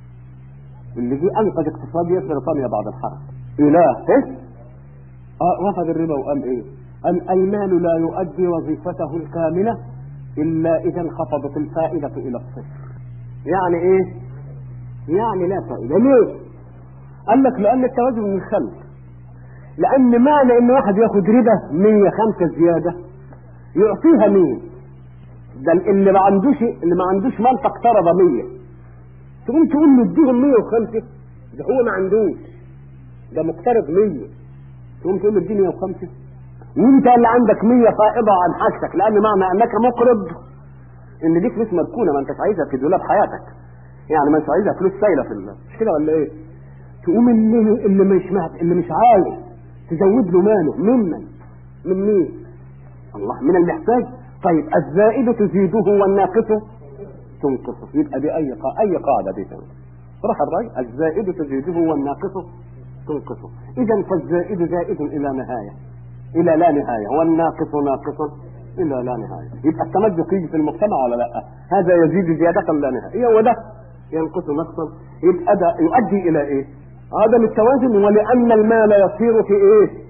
اللي جه انقذ اقتصاديه بريطانيا بعد الحرب؟ اله ايه؟ اه رفض الربا وقال ايه؟ قال المال لا يؤدي وظيفته الكامله الا اذا انخفضت الفائده الى الصفر. يعني ايه؟ يعني لا فائده. ليه؟ قال لك لان التوازن من الخلق. لان معنى ان واحد ياخد ربا مية وخمسة زياده يعطيها مين؟ ده اللي ما عندوش اللي ما عندوش مال تقترض مية، تقوم تقول له اديهم مية وخمسة، ده هو ما عندوش، ده مقترض مية، تقوم تقول له اديني مية وخمسة، وانت اللي عندك مية فائضه عن حاجتك. لان معنى انك مقرض ان دي فلوس مركونه، ما انتش عايزها في دولاب حياتك، يعني ما انتش عايزها فلوس سايله في الله، مش كده ولا ايه؟ تقوم اللي اللي مش اللي مش عايز تزود له ماله ممن من مين؟ الله، من المحتاج. طيب الزائد تزيده والناقص تنقصه، يبقى دي اي قاعده اي قاعده دي تمام. راح الراي الزائد تزيده والناقص تنقصه. اذا فالزائد زائد الى نهايه الى لا نهايه، والناقص ناقص الى لا نهايه. يبقى التمزق يجي في المجتمع ولا لا؟ هذا يزيد زياده لا نهايه وده ينقص نقصا، يبقى ده يؤدي الى ايه؟ عدم التوازن. ولان المال يصير في ايه؟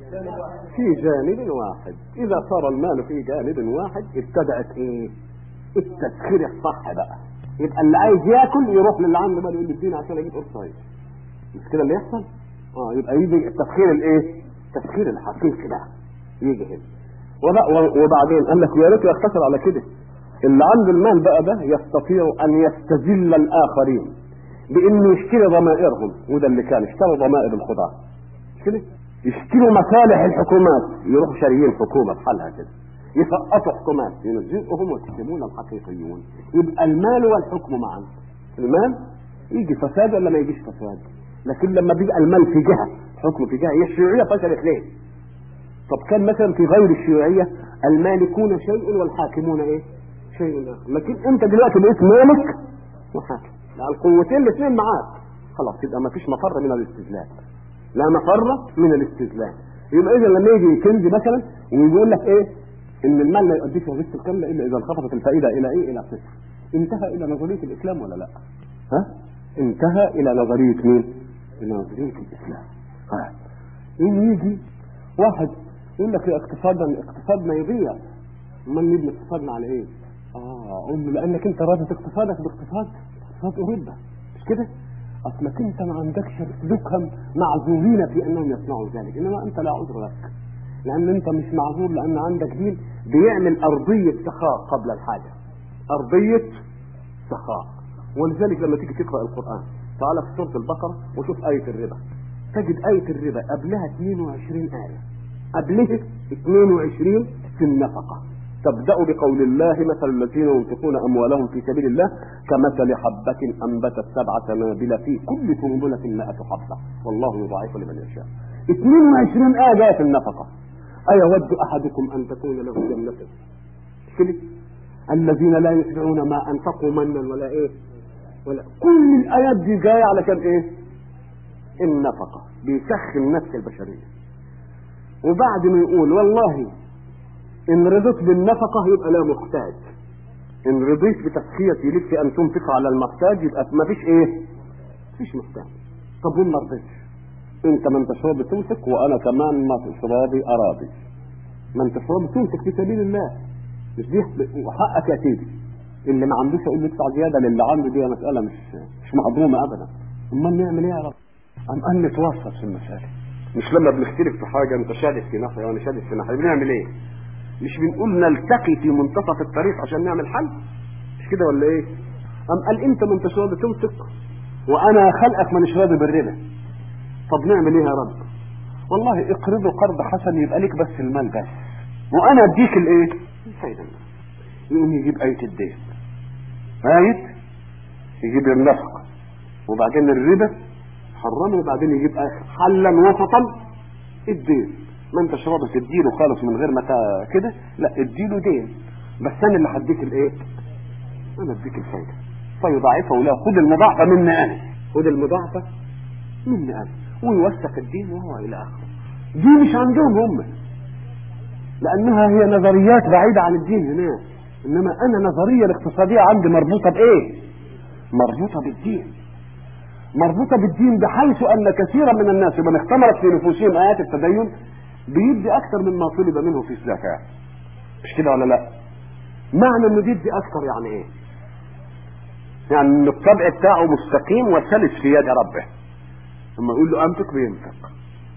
في جانب واحد. اذا صار المال في جانب واحد ابتدأت ايه؟ التسخير الصح بقى. يبقى اللي عايز ياكل يروح للي عنده مال يقول لي اديني عشان اجيب قرصايه. مش كده اللي يحصل؟ اه يبقى يجي التسخير الايه؟ التسخير الحقيقي بقى يجي هنا. وبعدين قال لك يا ريت يقتصر على كده. اللي عنده المال بقى ده يستطيع ان يستذل الاخرين بانه يشتري ضمائرهم، وده اللي كان اشتروا ضمائر الخضار. مش كده؟ يشتروا مصالح الحكومات، يروحوا شاريين حكومه بحالها كده، يسقطوا حكومات ينزلوهم ويكتبون الحقيقيون. يبقى المال والحكم معا. المال يجي فساد ولا ما يجيش فساد؟ لكن لما بيبقى المال في جهه حكم في جهه، هي الشيوعيه فشلت ليه؟ طب كان مثلا في غير الشيوعيه المالكون شيء والحاكمون ايه؟ شيء اخر. لكن انت دلوقتي بقيت مالك وحاكم، القوتين الاثنين معاك، خلاص يبقى ما فيش مفر من الاستذلال، لا مفر من الاستذلال. يبقى اذا لما يجي كنز مثلا ويقول لك ايه؟ ان المال لا يؤديش وظيفه الكامله الا اذا انخفضت الفائده الى ايه؟ الى صفر. انتهى الى نظريه الاسلام ولا لا؟ ها؟ انتهى الى نظريه مين؟ الى نظريه الاسلام. ها يوم يجي واحد يقول لك اقتصادا اقتصادنا يضيع، امال نبني اقتصادنا على ايه؟ اه اقول له لانك انت رابط اقتصادك باقتصاد اقتصاد اوروبا، مش كده؟ اصلك انت ما عندكش سلوكهم معذورين في انهم يصنعوا ذلك، انما انت لا عذر لك، لان انت مش معذور، لان عندك دين بيعمل ارضيه سخاء قبل الحاجه، ارضيه سخاء. ولذلك لما تيجي تقرا القران تعال في سوره البقره وشوف ايه الربا، تجد ايه الربا قبلها اثنين وعشرين ايه، قبلها اثنين وعشرين في النفقه. تبدأ بقول الله مثل الذين ينفقون أموالهم في سبيل الله كمثل حبة أنبتت سبع سنابل في كل سنبلة مائة حبة والله يضاعف لمن يشاء. اثنين وعشرين آية جاءت في النفقة. أيود أحدكم أن تكون له جنة كده الذين لا يتبعون ما أنفقوا منا ولا إيه ولا كل الآيات دي جاية على كم إيه؟ النفقة، بيسخن النفس البشرية. وبعد ما يقول والله إن رضيت بالنفقة يبقى لا محتاج، إن رضيت بتسخية لك أن تنفق على المحتاج يبقى ما فيش إيه؟ فيش محتاج. طب وين ما رضيتش؟ أنت ما أنتش راضي تمسك وأنا كمان ما أنتش راضي أراضي، ما أنتش راضي تمسك في سبيل الله، مش دي وحقك يا سيدي. اللي ما عندوش أقول له ادفع زيادة للي عنده، دي مسألة مش مش مهضومة أبدا. أمال نعمل إيه يا رب؟ أم أن نتوسط في المسألة، مش لما بنختلف في حاجة أنت شادد في ناحية وأنا شادد في ناحية، بنعمل إيه؟ مش بنقول نلتقي في منتصف الطريق عشان نعمل حل؟ مش كده ولا ايه؟ ام قال انت ما انتش راضي تمسك وانا خلقك ما انتش راضي بالربا، طب نعمل ايه يا رب؟ والله اقرضوا قرض حسن يبقى لك بس المال بس وانا اديك الايه؟ الفايده. يقوم يجيب ايه الدين، ايه يجيب النفقه وبعدين الربا حرمه وبعدين يجيب حلا وسطا الدين. ما انت شربك اديله خالص من غير ما كده، لا اديله دين، بس انا اللي هديك الايه؟ انا اديك الفايده فيضاعفه. ولا خد المضاعفه مني انا، خد المضاعفه مني انا، ويوثق الدين وهو الى اخره. دي مش عندهم هم، لانها هي نظريات بعيده عن الدين هناك، انما انا نظريه الاقتصاديه عندي مربوطه بايه؟ مربوطه بالدين، مربوطه بالدين، بحيث ان كثيرا من الناس من اختمرت في نفوسهم ايات التدين بيدي اكثر مما طلب منه في الزكاه. مش كده ولا لا؟ معنى انه بيدي اكثر يعني ايه؟ يعني ان الطبع بتاعه مستقيم وسلس في يد ربه، لما يقول له انفق بينفق.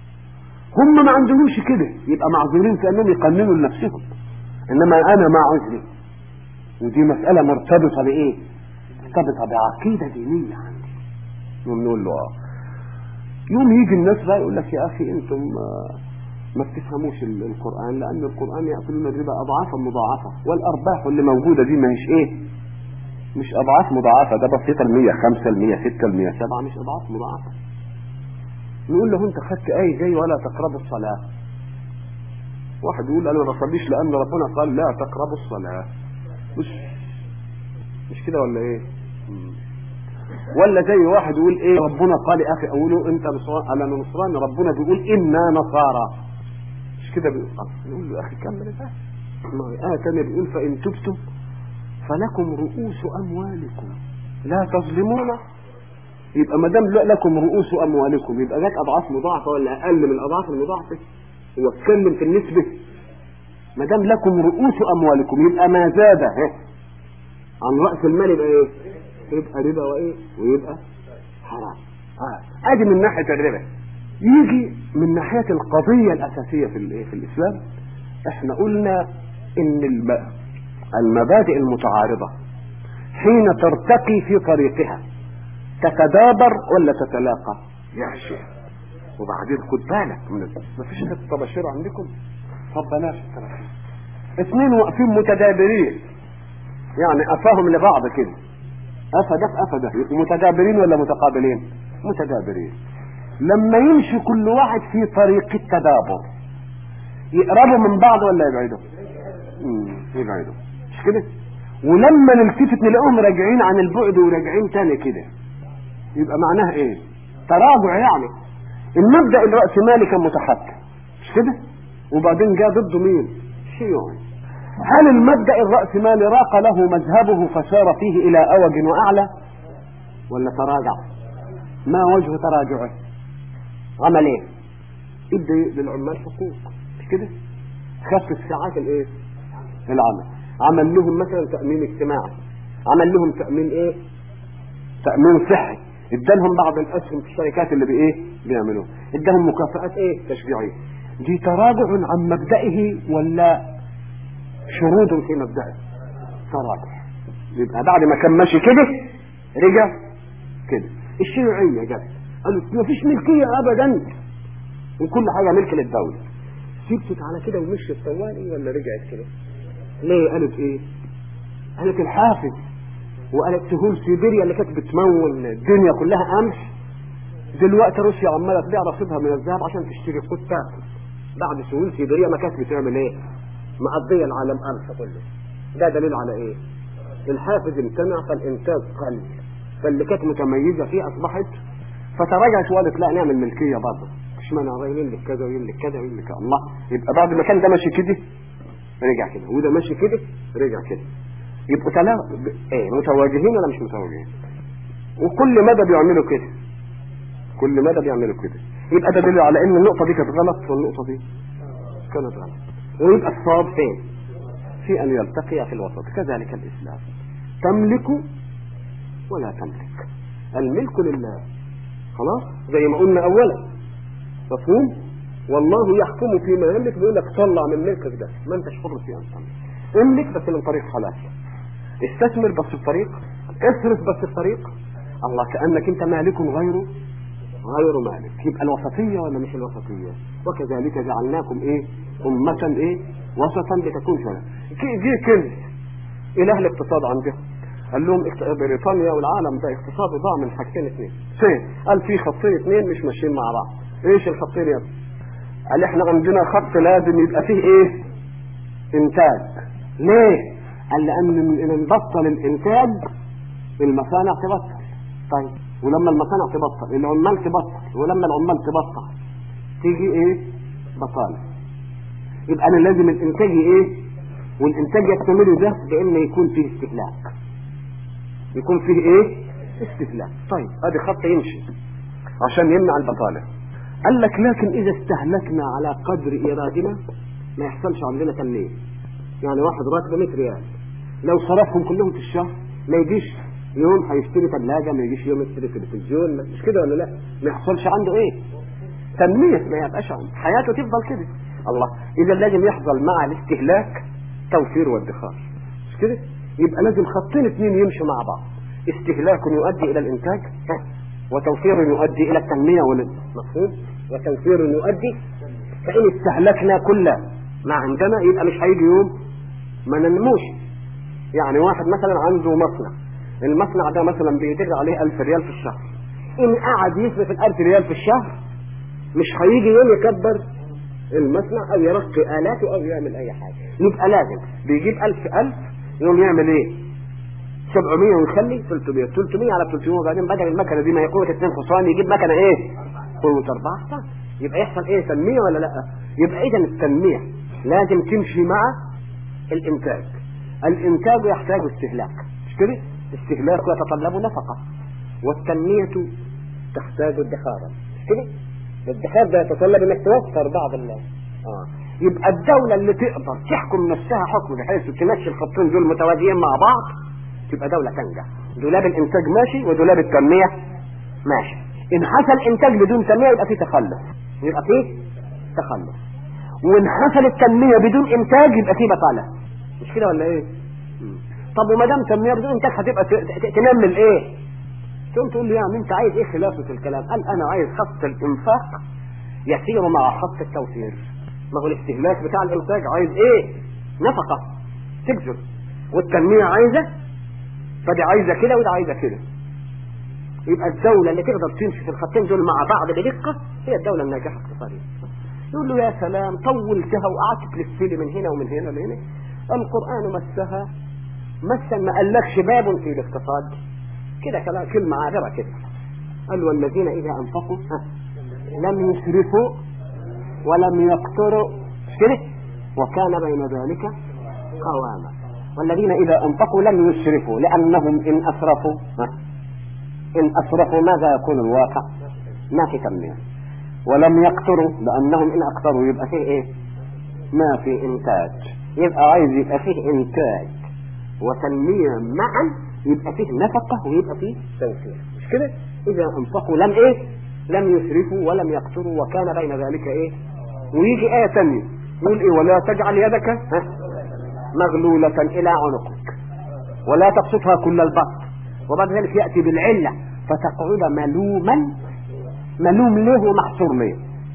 هم ما عندهمش كده، يبقى معذورين كانهم يقننوا لنفسهم، انما انا ما عذري. ودي مساله مرتبطه بايه؟ مرتبطه بعقيده دينيه عندي. يوم نقول له اه، يوم يجي الناس بقى يقول لك يا اخي انتم ما بتفهموش القران، لان القران ياكلون الربا اضعافا مضاعفه، والارباح اللي موجوده دي ما هيش ايه؟ مش اضعاف مضاعفه، ده بسيطه المية خمسة المية ستة المية سبعة، مش اضعاف مضاعفه. نقول له انت خدت ايه زي ولا تقربوا الصلاه؟ واحد يقول انا ما بصليش لان ربنا قال لا تقربوا الصلاه. مش مش كده ولا ايه؟ ولا زي واحد يقول ايه ربنا قال يا اخي اقوله انت نصراني انا نصراني، ربنا بيقول انا نصارى، مش كده بيقول؟ نقول له يا اخي كمل الآية. ما آية تانية بيقول فإن تبتم فلكم رؤوس أموالكم لا تظلمون. يبقى ما دام لكم رؤوس أموالكم يبقى ذاك أضعاف مضاعفة ولا أقل من الأضعاف المضاعفة؟ هو اتكلم في النسبة. ما دام لكم رؤوس أموالكم يبقى ما زاد عن رأس المال يبقى إيه؟ يبقى ربا وإيه؟ ويبقى حرام. آه. أدي من ناحية الربا. يجي من ناحية القضية الأساسية في في الإسلام. احنا قلنا ان المبادئ المتعارضة حين ترتقي في طريقها تتدابر ولا تتلاقى يا شيخ. وبعدين خد بالك من ما فيش حته طباشير عندكم. طب بلاش التراخيص. اثنين واقفين متدابرين يعني قفاهم لبعض كده، قفا ده في قفا ده، يبقوا متدابرين ولا متقابلين؟ متدابرين. لما يمشي كل واحد في طريق التدابر يقربوا من بعض ولا يبعدوا؟ امم يبعدوا، مش كده؟ ولما نلتفت نلاقيهم راجعين عن البعد وراجعين تاني كده، يبقى معناها ايه؟ تراجع. يعني المبدأ الرأسمالي كان متحكم، مش كده؟ وبعدين جاء ضده مين؟ شيوعي. هل المبدأ الرأسمالي راق له مذهبه فسار فيه الى اوج واعلى ولا تراجع؟ ما وجه تراجعه؟ عمل ايه؟ ادى للعمال حقوق، مش كده؟ خفف ساعات الايه؟ العمل. عمل لهم مثلا تأمين اجتماعي، عمل لهم تأمين ايه؟ تأمين صحي، ادالهم بعض الاسهم في الشركات اللي بايه؟ بيعملوها، ادالهم مكافآت ايه؟ تشجيعيه. دي تراجع عن مبدئه ولا شرود في مبدئه؟ تراجع. يبقى بعد ما كان ماشي كده رجع كده. الشيوعية جت قالوا ما فيش ملكية ابدا وكل حاجة ملك للدولة. سبتت على كده ومشيت طوالي ولا رجعت كده؟ ليه؟ قالت ايه؟ قالت الحافز، وقالت سهول سيبيريا اللي كانت بتمول الدنيا كلها قمح، دلوقتي روسيا عماله تبيع رصيدها من الذهب عشان تشتري قوت تاكل. بعد سهول سيبيريا ما كانت بتعمل ايه؟ مقضيه العالم قمح كله. ده دليل على ايه؟ الحافز امتنع فالانتاج قل، فاللي كانت متميزه فيه اصبحت فتراجعت وقالت لا نعمل ملكيه برضه، مش مانع يملك كذا ويملك كذا ويملك الله. يبقى بعد ما كان ده ماشي كده رجع كده، وده ماشي كده رجع كده. يبقوا تلا ايه متواجهين ولا مش متواجهين؟ وكل مدى بيعملوا كده، كل مدى بيعملوا كده. يبقى ده دليل على ان النقطه دي كانت غلط والنقطه دي كانت غلط. ويبقى الصواب فين؟ في ان يلتقي في الوسط. كذلك الاسلام تملك ولا تملك، الملك لله خلاص زي ما قلنا اولا. مفهوم؟ والله يحكم فيما يملك، بيقول لك طلع من ملكك ده ما انتش حر فيه ان تملك. املك بس من طريق حلال، استثمر بس في طريق، اصرف بس في طريق الله، كأنك انت مالك غيره غير مالك. يبقى الوسطية ولا مش الوسطية؟ وكذلك جعلناكم ايه؟ أمة ايه؟ وسطا لتكون شرع. جه كلمة إله الاقتصاد عنده قال لهم بريطانيا والعالم ده اقتصاده ضاع من حاجتين اثنين. فين؟ قال في خطين اثنين مش ماشيين مع بعض. ايش الخطين يا ابني؟ قال احنا عندنا خط لازم يبقى فيه ايه؟ انتاج. ليه؟ قال لان نبطل الانتاج المصانع تبطل. طيب ولما المصانع تبطل العمال تبطل، ولما العمال تبطل تيجي ايه؟ بطاله. يبقى انا لازم الانتاج ايه؟ والانتاج يكتمل ده بان يكون فيه استهلاك. يكون فيه ايه؟ استهلاك. طيب ادي خط يمشي عشان يمنع البطاله. قال لك لكن اذا استهلكنا على قدر ارادنا ما يحصلش عندنا تنميه. يعني واحد راتبه مية ريال لو صرفهم كلهم في الشهر ما يجيش يوم هيشتري ثلاجه، ما يجيش يوم يشتري تلفزيون، مش كده ولا لا؟ ما يحصلش عنده ايه؟ تنميه، ما يبقاش عنده، حياته تفضل كده. الله، اذا لازم يحصل مع الاستهلاك توفير وادخار، مش كده؟ يبقى لازم خطين اثنين يمشوا مع بعض، استهلاك يؤدي الى الانتاج وتوفير يؤدي الى التنميه والمفهوم، وتوفير يؤدي. فان استهلكنا كل ما عندنا يبقى مش هيجي يوم ما ننموش. يعني واحد مثلا عنده مصنع، المصنع ده مثلا بيدر عليه ألف ريال في الشهر، ان قعد يصرف الألف ريال في الشهر مش هيجي يوم يكبر المصنع او يرقي آلاته او يعمل اي حاجه. يبقى لازم بيجيب ألف ألف يوم يعمل ايه؟ سبعمية ويخلي ثلاثمية، ثلاثمية على ثلاثمية، وبعدين بدل المكنه دي ما يقوم اثنين حصان يجيب مكنه ايه؟ قوه أربعة. يبقى يحصل ايه؟ تنميه ولا لا؟ يبقى اذا التنميه لازم تمشي مع الانتاج. الانتاج يحتاج استهلاك، مش كده؟ استهلاك يتطلب نفقه، والتنميه تحتاج ادخارا، مش كده؟ الادخار ده يتطلب انك توفر بعض الله. اه يبقى الدوله اللي تقدر تحكم نفسها حكم بحيث تمشي الخطين دول متوازيين مع بعض تبقى دوله تنجح. دولاب الانتاج ماشي ودولاب التنميه ماشي. ان حصل انتاج بدون تنميه يبقى فيه تخلف، يبقى فيه تخلف. وان حصل التنميه بدون انتاج يبقى فيه بطاله، مش كده ولا ايه؟ طب وما دام تنميه بدون انتاج هتبقى تنمي الايه؟ تقوم تقول لي يعني انت عايز ايه خلافه الكلام؟ قال انا عايز خط الانفاق يسير مع خط التوفير. ما هو الاستهلاك بتاع الانتاج عايز ايه؟ نفقه تجذب، والتنميه عايزه، فدي عايزه كده وده عايزه كده. يبقى الدوله اللي تقدر تمشي في الخطين دول مع بعض بدقه هي الدوله الناجحه اقتصاديا. يقول له يا سلام طولتها وقعدت تلف لي من هنا ومن هنا لهنا. القران مسها مسا ما قالكش باب في الاقتصاد كده، كلام كلمه عابره كده. قال والذين اذا انفقوا لم يسرفوا ولم يقتروا كده وكان بين ذلك قواما. والذين اذا انفقوا لم يسرفوا لانهم ان اسرفوا ان اسرفوا ماذا يكون الواقع؟ ما في تنميه. ولم يقتروا لانهم ان اقتروا يبقى فيه ايه؟ ما في انتاج. يبقى عايز يبقى فيه انتاج وتنميه معا، يبقى فيه نفقه ويبقى فيه توفير، مش كده؟ اذا انفقوا لم ايه؟ لم يسرفوا ولم يقتروا وكان بين ذلك ايه؟ ويجي ايه ثانيه يقول ايه؟ ولا تجعل يدك ها مغلولة الى عنقك ولا تبسطها كل البسط. وبعد ذلك ياتي بالعله فتقعد ملوما. ملوم ليه ومحصور ليه؟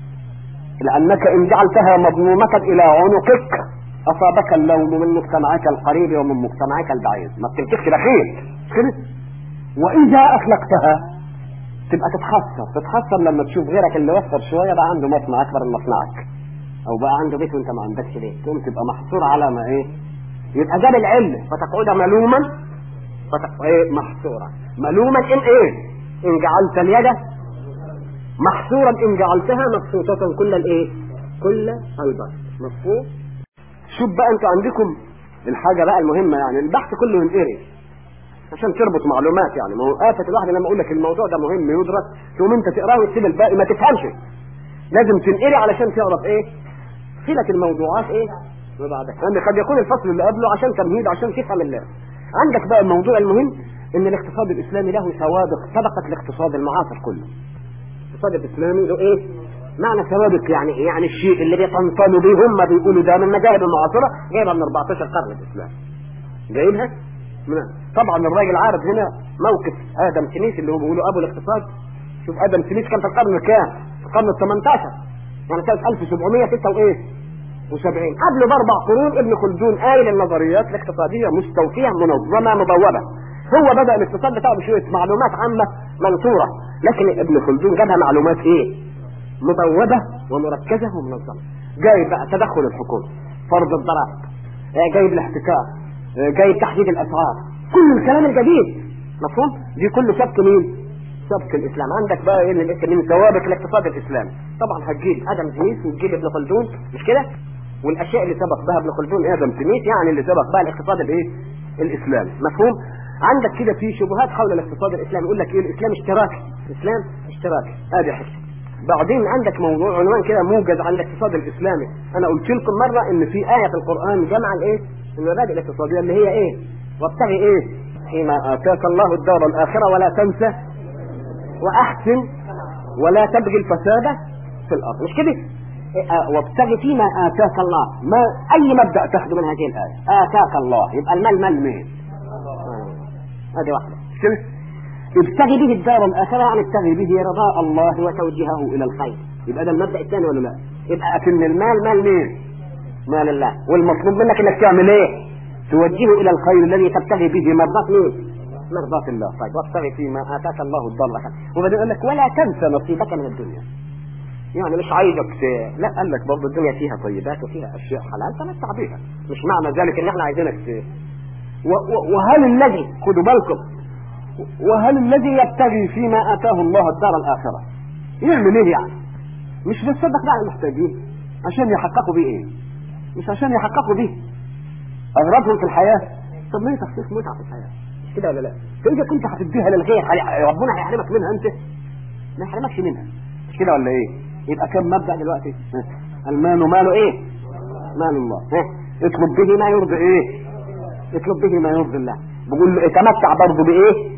لانك ان جعلتها مضمومه الى عنقك اصابك اللوم من مجتمعك القريب ومن مجتمعك البعيد، ما بتمسكش دخيل كده. واذا اطلقتها تبقى تتحسر تتحسر لما تشوف غيرك اللي وفر شويه بقى عنده مصنع اكبر من مصنعك، او بقى عنده بيت وانت ما عندكش بيت، تقوم تبقى محصور على ما ايه؟ يبقى ده بالعله فتقعد ملوما فتق... ايه محصورا. ملوما ان ايه؟ ان جعلت اليد محصورا، ان جعلتها مبسوطه كل الايه؟ كل البسط. مفهوم؟ شوف بقى انتوا عندكم الحاجه بقى المهمه، يعني البحث كله ينقري عشان تربط معلومات. يعني ما هو آفة الواحد لما اقول لك الموضوع ده مهم يدرس تقوم انت تقراه وتسيب الباقي ما تفهمش. لازم تنقري علشان تعرف ايه؟ صلة الموضوعات ايه؟ وبعدها يعني قد يكون الفصل اللي قبله عشان تمهيد عشان تفهم الله. عندك بقى الموضوع المهم ان الاقتصاد الاسلامي له سوابق سبقت الاقتصاد المعاصر كله. الاقتصاد الاسلامي له ايه؟ معنى سوابق يعني ايه؟ يعني الشيء اللي بيتنطلوا به هم بيقولوا ده من مذاهب المعاصره جايبها من أربعتاشر قرن الاسلام. جايبها؟ طبعا الراجل عارض هنا موقف ادم سميث اللي هو بيقولوا ابو الاقتصاد. شوف ادم سميث كان في القرن الكام؟ في القرن الثمانية عشر، يعني سنه ألف وسبعمية وستة وسبعين. قبله باربع قرون ابن خلدون قايل النظريات الاقتصاديه مستوفيه منظمه مبوبه. هو بدأ الاقتصاد بتاعه بشوية معلومات عامة منثورة، لكن ابن خلدون جابها معلومات ايه؟ مطودة ومركزة ومنظمة. جايب بقى تدخل الحكومة، فرض الضرائب، جايب الاحتكار، جايب تحديد الاسعار، كل الكلام الجديد مفهوم؟ دي كله سبك مين؟ سبك الاسلام. عندك بقى ايه اللي من ثوابت الاقتصاد الاسلامي؟ طبعا هتجيب ادم سميث وتجيب ابن خلدون، مش كده؟ والاشياء اللي سبق بها ابن خلدون ادم سميث يعني اللي سبق بها الاقتصاد الايه؟ الاسلامي، مفهوم؟ عندك كده في شبهات حول الاقتصاد الاسلامي، يقول لك ايه؟ الاسلام اشتراكي، الاسلام اشتراكي، ادي حاجه. بعدين عندك موضوع عنوان كده موجز عن الاقتصاد الاسلامي. انا قلت لكم مره ان في ايه في القران جمع الايه؟ المبادئ الاقتصاديه اللي هي ايه؟ وابتغي ايه؟ فيما اتاك الله الدار الاخره ولا تنسى واحسن ولا تبغي الفساد في الارض، مش كده؟ وابتغي فيما اتاك الله، ما اي مبدا تاخذه من هذه الايه؟ اتاك الله، يبقى المال مال مين؟ هذه واحده، مش كده؟ ابتغي به الدار الاخره يعني ابتغي به رضاء الله وتوجهه الى الخير، يبقى ده المبدا الثاني ولا لا؟ يبقى اكن المال مال مين؟ مال الله، والمطلوب منك انك تعمل ايه؟ توجهه الى الخير الذي تبتغي به مرضات مين؟ مرضات الله. طيب وابتغي فيما اتاك الله الدار الاخره، وبعدين يقول لك ولا تنسى نصيبك من الدنيا، يعني مش عايزك ت... لا، قال لك برضه الدنيا فيها طيبات وفيها اشياء حلال تمتع بها، مش معنى ذلك ان احنا عايزينك ت... و... و... وهل الذي خدوا بالكم وهل الذي يبتغي فيما اتاه الله الدار الاخره يعمل ايه يعني؟ مش بيصدق بقى المحتاجين عشان يحققوا بيه ايه؟ مش عشان يحققوا بيه اغراضهم في الحياه. طب ما هي تخصيص متعه في الحياه، مش كده ولا لا؟ فاذا كنت هتديها للغير ربنا هيحرمك منها انت؟ ما يحرمكش منها، مش كده ولا ايه؟ يبقى كم مبدا دلوقتي؟ المال ماله ايه؟ مال الله. اطلب به ما يرضي ايه؟ اطلب به ما يرضي الله. بقول له اتمتع برضه بايه؟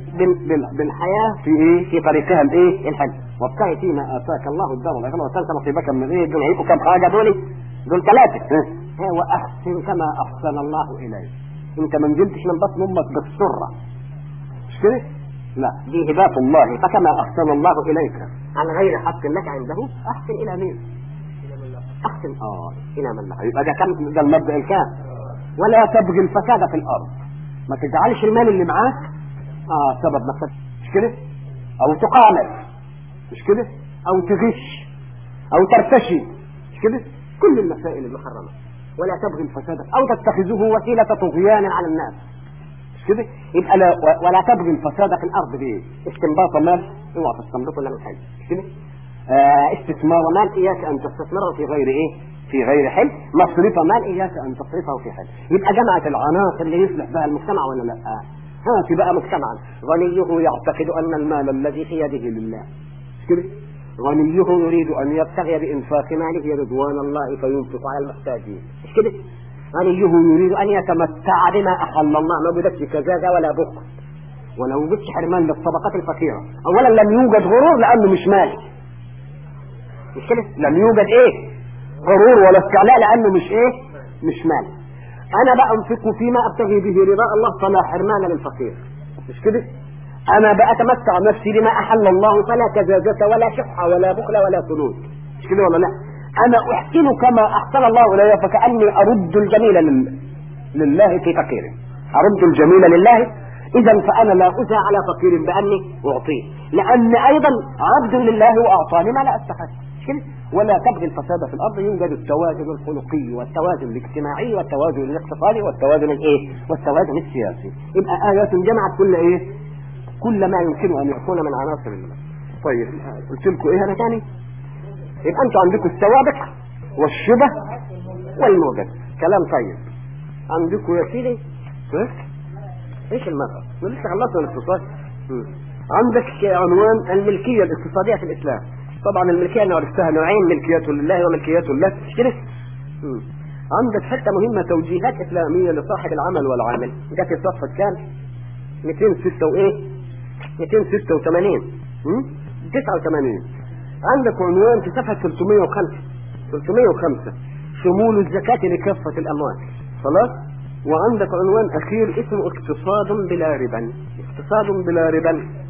بالحياه في ايه؟ في طريقها الايه؟ الحج. وابتغي فيما اتاك الله الدار الاخره وتنسى نصيبك من ايه؟ دول هيكون كم حاجه دول؟ دول ثلاثه. واحسن كما احسن الله اليك. انت ما نزلتش من بطن امك بالسره، مش كده؟ لا، دي هبات الله، فكما احسن الله اليك عن غير حق لك عنده احسن الى مين؟ احسن اه الى من لا. يبقى ده كم؟ ده المبدا الكام؟ ولا تبغي الفساد في الارض، ما تجعلش المال اللي معاك اه سبب مفسد، مش كده؟ او تقامر، مش كده؟ او تغش او ترتشي، مش كده؟ كل المسائل المحرمه. ولا تبغي الفساد او تتخذوه وسيله طغيان على الناس، مش كده؟ يبقى لا ولا تبغي الفساد في الارض بايه؟ استنباط مال، اوعى تستنبطه الا من حي، مش كده؟ آه استثمار مال، اياك ان تستثمره في غير ايه؟ في غير حل. مصرف مال، اياك ان تصرفه في حل. يبقى جمعت العناصر اللي يصلح بها المجتمع ولا لا؟ آه. هات بقى مجتمعا غنيه يعتقد ان المال الذي في يده لله، مش كده؟ غنيه يريد ان يبتغي بانفاق ماله رضوان الله فينفق على المحتاجين، مش كده؟ غنيه يريد ان يتمتع بما احل الله، ما بدكش كذا ولا بخل ولا وجدش حرمان للطبقات الفقيره. اولا لم يوجد غرور لانه مش مالي، مش كده؟ لم يوجد ايه؟ غرور ولا استعلاء لانه مش ايه؟ مش مالي. انا بقى انفق فيما ابتغي به رضاء الله فلا حرمان للفقير، مش كده؟ انا بقى اتمتع نفسي بما احل الله فلا كزازة ولا شح ولا بخل ولا ثنود، مش كده ولا لا؟ انا احسن كما احسن الله الي، فكاني ارد الجميل لل... لله في فقيره، ارد الجميل لله. اذا فانا لا اسعى على فقير باني اعطيه، لان ايضا عبد لله واعطاني ما لا استحق، مش كده؟ ولا تبغي الفساد في الارض. يوجد التوازن الخلقي والتوازن الاجتماعي والتوازن الاقتصادي والتوازن الايه؟ والتوازن السياسي. يبقى ايات جمعت كل ايه؟ كل ما يمكن ان يكون من عناصر المال. طيب قلت لكم ايه انا ثاني؟ يبقى انتوا عندكم السوابق والشبه والموجب، كلام طيب. عندكم يا سيدي ايش المرأة؟ لسه خلصنا الاقتصاد. عندك عنوان الملكية الاقتصادية في الاسلام. طبعا الملكية انا عرفتها نوعين، ملكية لله وملكية لك، مش كده؟ عندك حتى مهمة توجيهات اسلامية لصاحب العمل والعامل، ده في صفحة كام؟ مئتين وستة وايه؟ مئتين وستة وثمانين تسعة وثمانين. عندك عنوان في صفحة ثلاثمئة وخمسة ثلاثمئة وخمسة شمول الزكاة لكافة الأموال، خلاص؟ وعندك عنوان أخير اسمه اقتصاد بلا ربا. اقتصاد بلا ربا